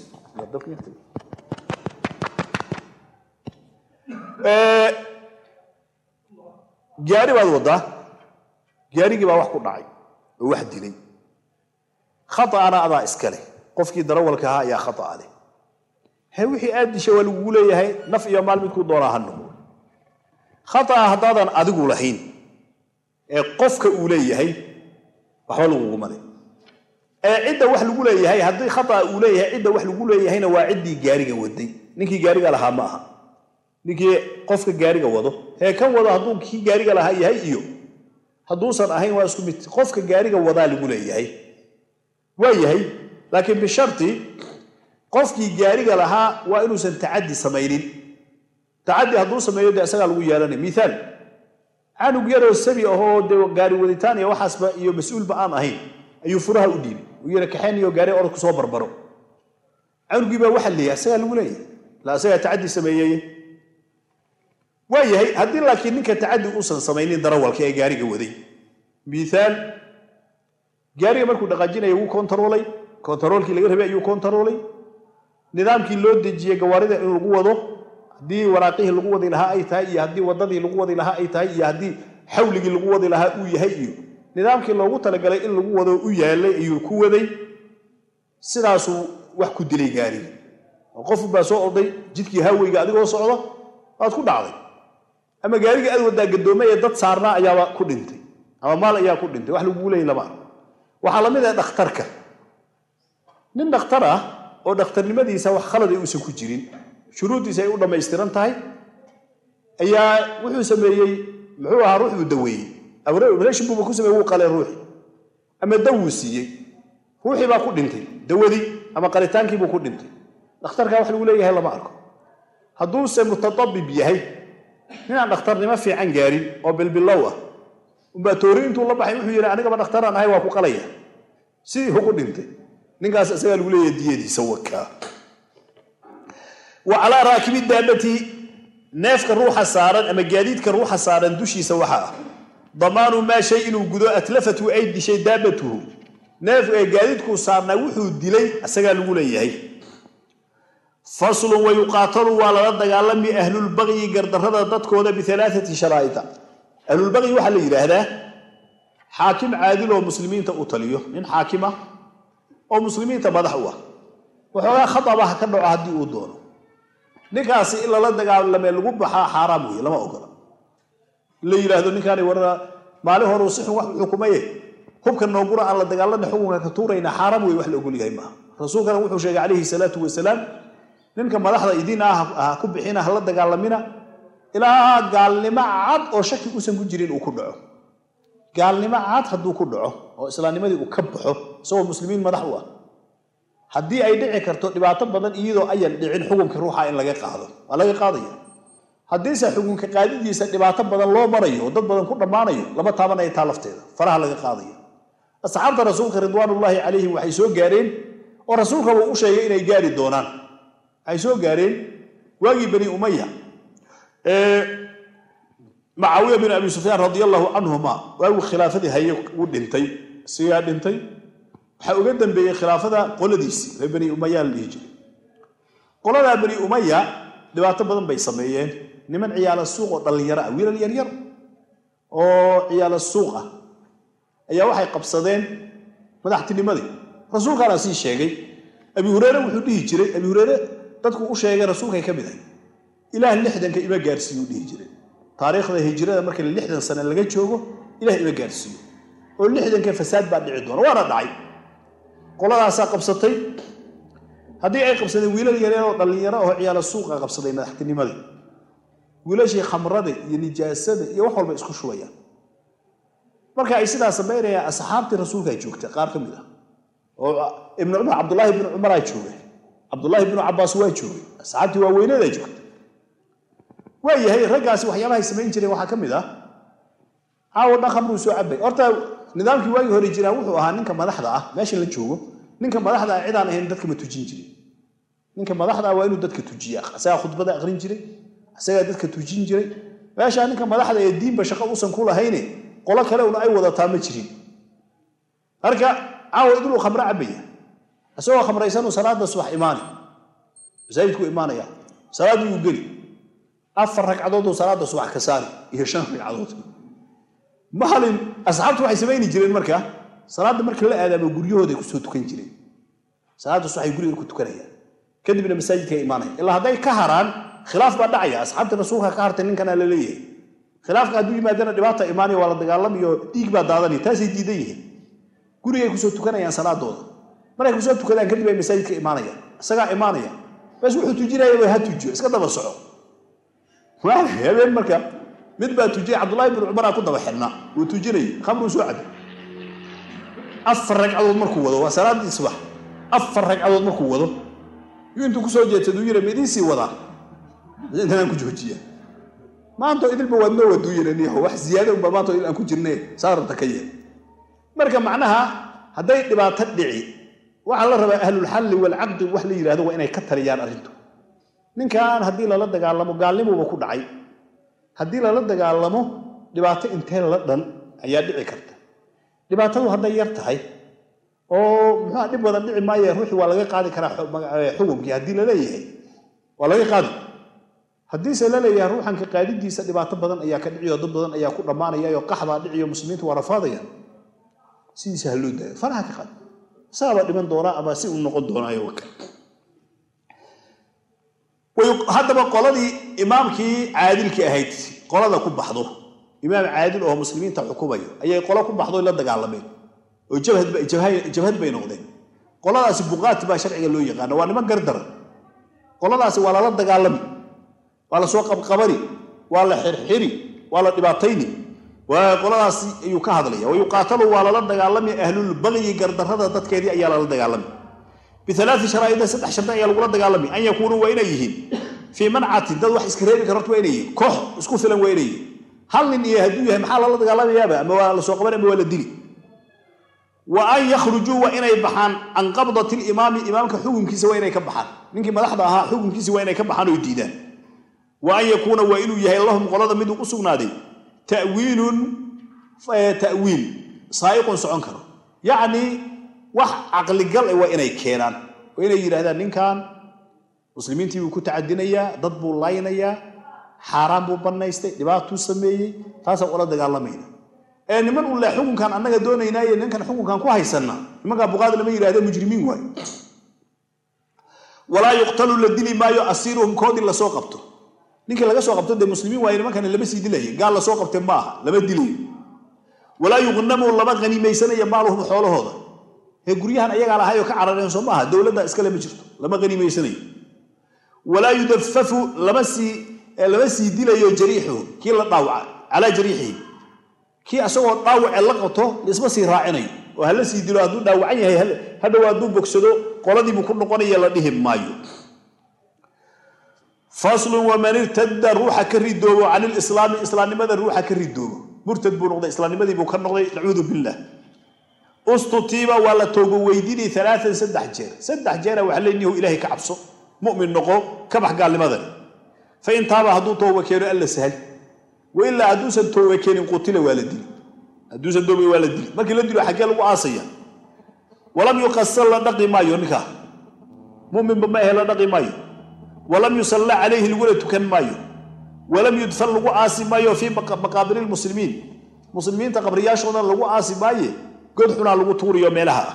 gaari baad wadaa gaarigii baa wax ku dhacay oo wax dilay khata'ana adaa iska leh qofkii darawalka ahaa ayaa khata'a leh hee wixii aad dishay waa lagugu leeyahay naf iyo maal midkuu doonaa ha noqdo khata'a haddaadan adigu lahayn ee qofka uu leeyahay waxba laguguma leh ee cidda wax lagu leeyahay haddii khata'a uu leeyahay cidda wax lagu leeyahayna waa ciddii gaariga waday ninkii gaariga lahaa ma aha ninkii qofka gaariga wado ee kan wado hadduu kii gaariga lahaa yahay iyo hadduusan ahayn waa isku mid qofka gaariga wadaa lagu leeyahay waa yahay laakiin bisharti qofkii gaariga lahaa waa inuusan tacaddi samaynin tacaddi hadduu sameeyo dee isagaa lagu yeelanay miaal canug yaroo sabi ahoo dee gaari waditaan iyo waxaasba iyo mas-uulba aan ahayn ayuu furaha u dhiibay uu yara kaxeeniyo gaari orodku soo barbaro canugii baa waxa leeyahay isagaa lagu leeyahay la isagaa tacaddi sameeyey waa yahay haddii laakiin ninka tacaddi uusan samaynin darawalka ee gaariga waday miaal gaariga markuu dhaqaajinaya wuu kontaroolay kontaroolkii laga rabay ayuu kontaroolay nidaamkii loo dejiyey gawaarida in lagu wado haddii waraaqihii lagu wadi lahaa ay tahay iyo haddii wadadii lagu wadi lahaa ay tahay iyo haddii xawligii lagu wadi lahaa uu yahay iyo nidaamkii loogu talagalay in lagu wado u yaalay ayuu ku waday sidaasuu wax ku dilay gaariga oo qof baa soo orday jidkii haweyga adigoo socda waad ku dhacday ama gaariga aad wadaa gadoomay ee dad saarnaa ayaaba ku dhintay ama maal ayaa ku dhintay wax lagu leeyahay lama waxaa la mid ah dhakhtarka nin dhakhtar ah oo dhakhtarnimadiisa wax khalad ay uusan ku jirin shuruudiisa ay u dhammaystiran tahay ayaa wuxuu sameeyey muxuu ahaa ruux buu daweeyey operation buu ku sameeyey wuu qalay ruuxi ama dawuu siiyey ruuxii baa ku dhintay dawadii ama qalitaankii buu ku dhintay dhakhtarka wax lagu leeyahay lama arko hadduuse mutatabib yahay ninaan dhakhtarnimo fiican gaarin oo bilbilow ah umbaa toori intuu la baxay wuxuu yidhi anigaba dhakhtaraan ahay waa ku qalaya sidii ugu dhintay ninkaas isagaa lagu leeyahay diyadiisa wakaa wa calaa raakibi daabati neefka ruuxa saaran ama gaadiidka ruuxa saaran dushiisa waxaa ah damaanu maa shay inuu gudo atlafatu ay dishay daabatuhu neef ee gaadiidkuu saarnaa wuxuu dilay isagaa lagu leeyahay faslun wayuqaatalu waa lala dagaalami ahlulbagyi gardarrada dadkooda bialaaati sharaa'ita ahlulbagyi waxaa la yidhaahdaa xaakim caadil oo muslimiinta u taliyo nin xaakim ah oo muslimiinta madax u ah waxoogaa khataba ha ka dhaco haddii uu doono ninkaasi in lala dagaalamee lagu baxaa xaaraam weeye lama ogola la yidhaahdo ninkaani warra maalin hore si xun wax xukumaye hubka noogura aan la dagaalana xukunka ka tuurayna xaaraam weeye wax la ogol yahay maaha rasuulkana wuxuu sheegay calayhi salaatu wasalaam ninka madaxda idiin ah ha ku bixina hala dagaalamina ilaa gaalnimo cad oo shaki uusan ku jirin uu ku dhaco gaalnimo cad hadduu ku dhaco oo islaamnimadii uu ka baxo isagoo muslimiin madax u ah haddii ay dhici karto dhibaato badan iyadoo ayan dhicin xukunka ruuxa in laga qaado waa laga qaadaya haddiise xukunka qaadidiisa dhibaato badan loo marayo oo dad badan ku dhammaanayo lama taabanaya taa lafteeda faraha laga qaadayo asxaabta rasuulka ridwaanullaahi calayhim waxay soo gaareen oo rasuulkaba u sheegay inay gaari doonaan ay soo gaareen waagii bani umaya معاوية بن أبي سفيان رضي الله عنهما وهو خلافة هي ودنتي سيا دنتي حقدم بين خلافة قلديس بني أمية الهجري قلنا بني أمية دبعت بدن بيسميين نمن عيال السوق ضليرة ويل اليرير أو عيال السوق أي واحد قبصدين مدحت لماذا رسول قال سي شيء أبي هريرة وحده هجري أبي هريرة تذكر وش شيء رسول كي كبده إله اللحدن كإبا جارسي ودي هجري taariikhda hijrada marka lixdan sano laga joogo ilaahay iba gaarsiiyo oo lixdan ka fasaad baa dhici doona waana dhacay qoladaas qabsatay hadii ay qabsadeen wiilal yar oo dhalinyaro oo ciyaal suuqa qabsaday madaxtinimadii wiilashii khamrada iyo nijaasada iyo wax walba isku shubayaan marka ay sidaas sameeyeen asxaabtii rasuulka ay joogtay qaar kamid ah oo ibn umar abdullah ibn umar ay joogay abdullah ibn abbas waa joogay asxaabtii waa weynada joogtay waayahay ragaasi waxyaabaha ay sameyn jireen waxa kamid ah aawada khamru soo cabay horta nidaamkii waagi hore jiraa wuxuu ahaa ninka madaxda ah meesha la joogo ninka madaxda ah cid aan ahayn dadka ma tujin jiray ninka madaxda ah waa inuu dadka tujiya asaga khudbada aqrin jiray asaga dadka tujin jiray meesha ninka madaxda ee diinba shaqo uusan ku lahayn qolo kale oo ay wadataa ma jirin أركع عاود له خمر عبية أسوأ خمر يسانو صلاة الصبح إيماني زايدكو إيماني يعني صلاة يقول أفرق عدود صلاة الصبح كساري يهشان في عدود محل أصحابته waxay sameeyeen jireen marka salaada marka la aadaabo guryahooda ku soo tukan jireen salaada subax ay guriga ku tukanayaan kadibna masaajidka iimaanay ilaa haday ka haraan khilaaf baa dhacaya asxaabta rasuulka ka hartay ninkan la leeyahay khilaafka haduu yimaadana dhibaata iimaanay wala dagaalamiyo dhiig baa daadanay taasay diidan yihiin guriga ku soo tukanayaan salaadooda markay ku soo tukadaan kadib ay masaajidka iimaanayaan isaga iimaanaya bas wuxuu tujinayay way ha tujiyo iska daba soco waa habeen marka mid baa tujiyay Abdullah ibn Umar ku daba xirna uu tujinay khamru soo cad afar ragcadood markuu wado waa salaadii subax afar ragcadood markuu wado intuu ku soo jeedsado yiri midisi wada intaan ku joojiya maanta idilba wadno wadu yirani wax ziyaado ba maanta in aan ku jirnay saarta kayay marka macnaha haday dhibaato dhici waxa la rabaa ahlul hal wal aqd wax la yiraahdo waa inay ka taliyaan arintu ninkan hadii la dagaalamo gaalnimo ku dhacay hadii la dagaalamo dhibaato intee la dhan ayaa dhici karta dhibaatadu haday yar tahay oo muxuu dib wada dhici maayo ruuxi waa laga qaadi karaa xukunki hadii la leeyahay waa laga qaadi hadii se la leeyahay ruuxan ka qaadidiisa dhibaato badan ayaa ka dhiciyo dad badan ayaa ku dhamaanaya oo qaxba dhiciyo muslimiintu waa rafaadaya si sahlo daa faraha ka qaad sabab dhiman doona ama si uu noqon doonaayo waka وهذا قولدي إمامكي عادل كأهيت قولدا كوب بحضه إمام عادل أو مسلمين تحكمه أي قولا كوب بحضه إلا دجالمين وجبهد جبهد جبهد بين نقدين قولا سبقات باشر علوي يقان وأنا ما قدر قولا سوى ولا دجالم ولا سوق بقبري ولا حرحري ولا دباطيني وقولا يكهذ لي ويقاتلوا ولا دجالم أهل البغي قدر هذا تذكري أي لا دجالم بثلاث شرائط ست شرطة يلقون دجالمي أن يكونوا وينيهين في منعة دل واحد إسكريبي كرت وينيه كح اسكو فلان وينيه هل إن يهدوه محل الله دجالمي يابا ما ولا سوق بنا ما ولا دلي وأن يخرجوا وإن يبحان عن قبضة الإمام إمامك حكم كيس وين يكبحان منك ما لحظها حكم كيس وين يكبحان ويديدان وأن يكون وإن يهي اللهم قلدا مدو قصونا دي تأويل تأويل صايق سعنكر يعني wax aqli gal ay waa inay keenan oo inay yiraahdaan ninkan muslimiintii uu ku tacadinaya dad buu laynaya xaraam buu banaystay dhibaato sameeyay taas oo la dagaalamayna ee niman uu la xukunkan annaga doonaynaa ninkan xukunkan ku haysana nimanka buqaad lama yiraahdo mujrimiin waay wala yuqtalu ladili ma yu'asiruhum koodi la soo qabto ninka laga soo qabto de muslimiin waay nimankan laba sii dilay gaal la soo qabtay ma lama dilay wala yughnamu laba ganimaysanaya maaluhum xoolahooda هي قريهان أيها على هاي وكعررين صمها دولة دا إسكالة مجرد لما غني ميساني ولا يدفف لمسي لمسي ديلا يو جريحه كي لا طاوع على جريحه كي أسوى طاوع لقطه لسمسي راعني وهل سي ديلا هدو داوعي هذا وادو بوكسدو قولدي بكل قرية لديهم مايو فصل ومن ارتد روح كريدو عن الإسلام الإسلام ماذا روح كريدو مرتد بنقضي إسلام ماذا بكر نقضي نعوذ بالله أستطيبا ولا توجو ويديني ثلاثة سدح جير سدح جير وحلينيه إلهي كعبسه مؤمن نقو كبح قال لماذا فإن تابع هدو توبة كيرو ألا سهل وإلا هدوسا توبة كيرو قتل والدي هدوسا دوبي والدي ما كي لدي له حكى له عاصية ولم يقصر لنقي مايو نكا مؤمن بما هي لنقي مايو ولم يصلى عليه الولد كان مايو ولم يدفن له عاصي مايو في مقابر المسلمين مسلمين تقبرياش ولا له عاصي مايو قد حنا لو توريو ميلها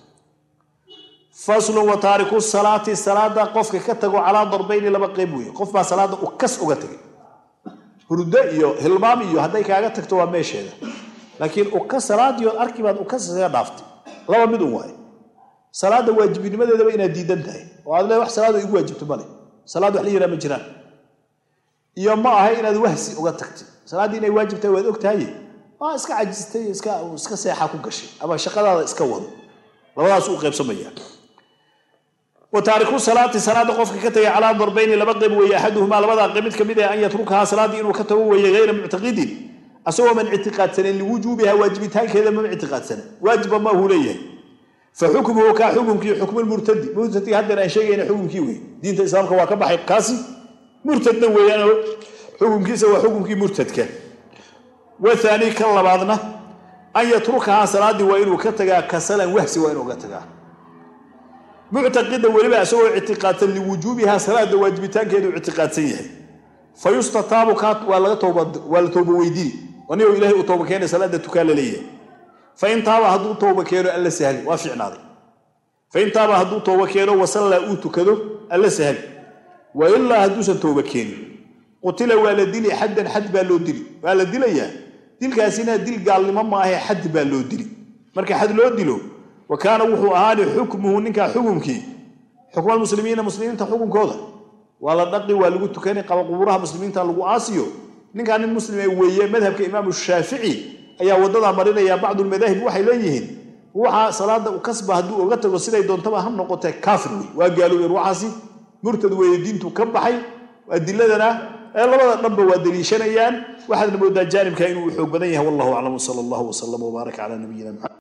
فصل وتارك الصلاه الصلاه قفك كتغو على ضربين لما قيبوي قف با صلاه وكس اوغا تغي هرده iyo hilmaam iyo haday kaaga tagto waa meesheeda laakiin oo ka salaad iyo arki baad oo ka saga dhaaftay laba mid u waay salaada waajibnimadeeda waa inaad diidan tahay oo aad leeyahay wax salaada igu waajibto male salaad wax la yiraahdo ma jiraan iyo ma aha inaad wahsi uga tagtay salaada inay waajibtahay waad ogtahay waa iska ajistay iska iska seexa ku gashay ama shaqadaada iska wado labadaas uu qaybsamaya وتارك الصلاة صلاة قفك كتي على ضربين لما قيب ويا أحدهما لبدا قيمت كميدة أن يتركها صلاة إنه كتبه ويا غير معتقد أسوى من اعتقاد سنة لوجوبها واجبتها كذا من اعتقاد سنة واجب ما هو ليه فحكمه كحكم كي حكم المرتد مرتد هذا شيء يعني حكم كيوي دين الإسلام كواكب حق قاسي مرتد ويا حكم كي سوى حكم كي مرتد كان والثاني كلا بعضنا أن يتركها صلاة وإنه كتجا كسلا وهسي وإنه كتجا معتقدا ولما سوى اعتقادا لوجوبها صلاة واجبتان كانوا اعتقاد سيئة فيستطاب كات ولا توبة ولا توبة ويدي ونيو إلهي توبة كان صلاة تكال ليه فإن تاب هدو توبة كانوا ألا سهل وافع ناضي فإن تاب هدو توبة كانوا وصلى أوتو كذو ألا سهل وإلا هدو توبة كانوا قتل والدلي حدا حد بالو دلي والدلي يا دل كاسينا دل قال لي ماما هي حد بالو دلي مركي حد لو دلو وكان وحو أهالي حكمه نكا حكمك حكم المسلمين مسلمين تحكم كذا ولا دقي ولا قلت كان قبل قبورها مسلمين تلقوا آسيو نكا عن المسلم ويا مذهب كإمام الشافعي أي وضع مرينا يا بعض المذاهب وحي ليهن وحى صلاة وكسبه هدو وقتل وسيلة دون طبعا هم نقطة كافر وقالوا يروحاسي مرتد ويدين تكبحي وأدلتنا الله رب ودليشنا يان واحد من الجانب كانوا يحب بدنيه والله أعلم صلى الله وسلم وبارك على نبينا محمد.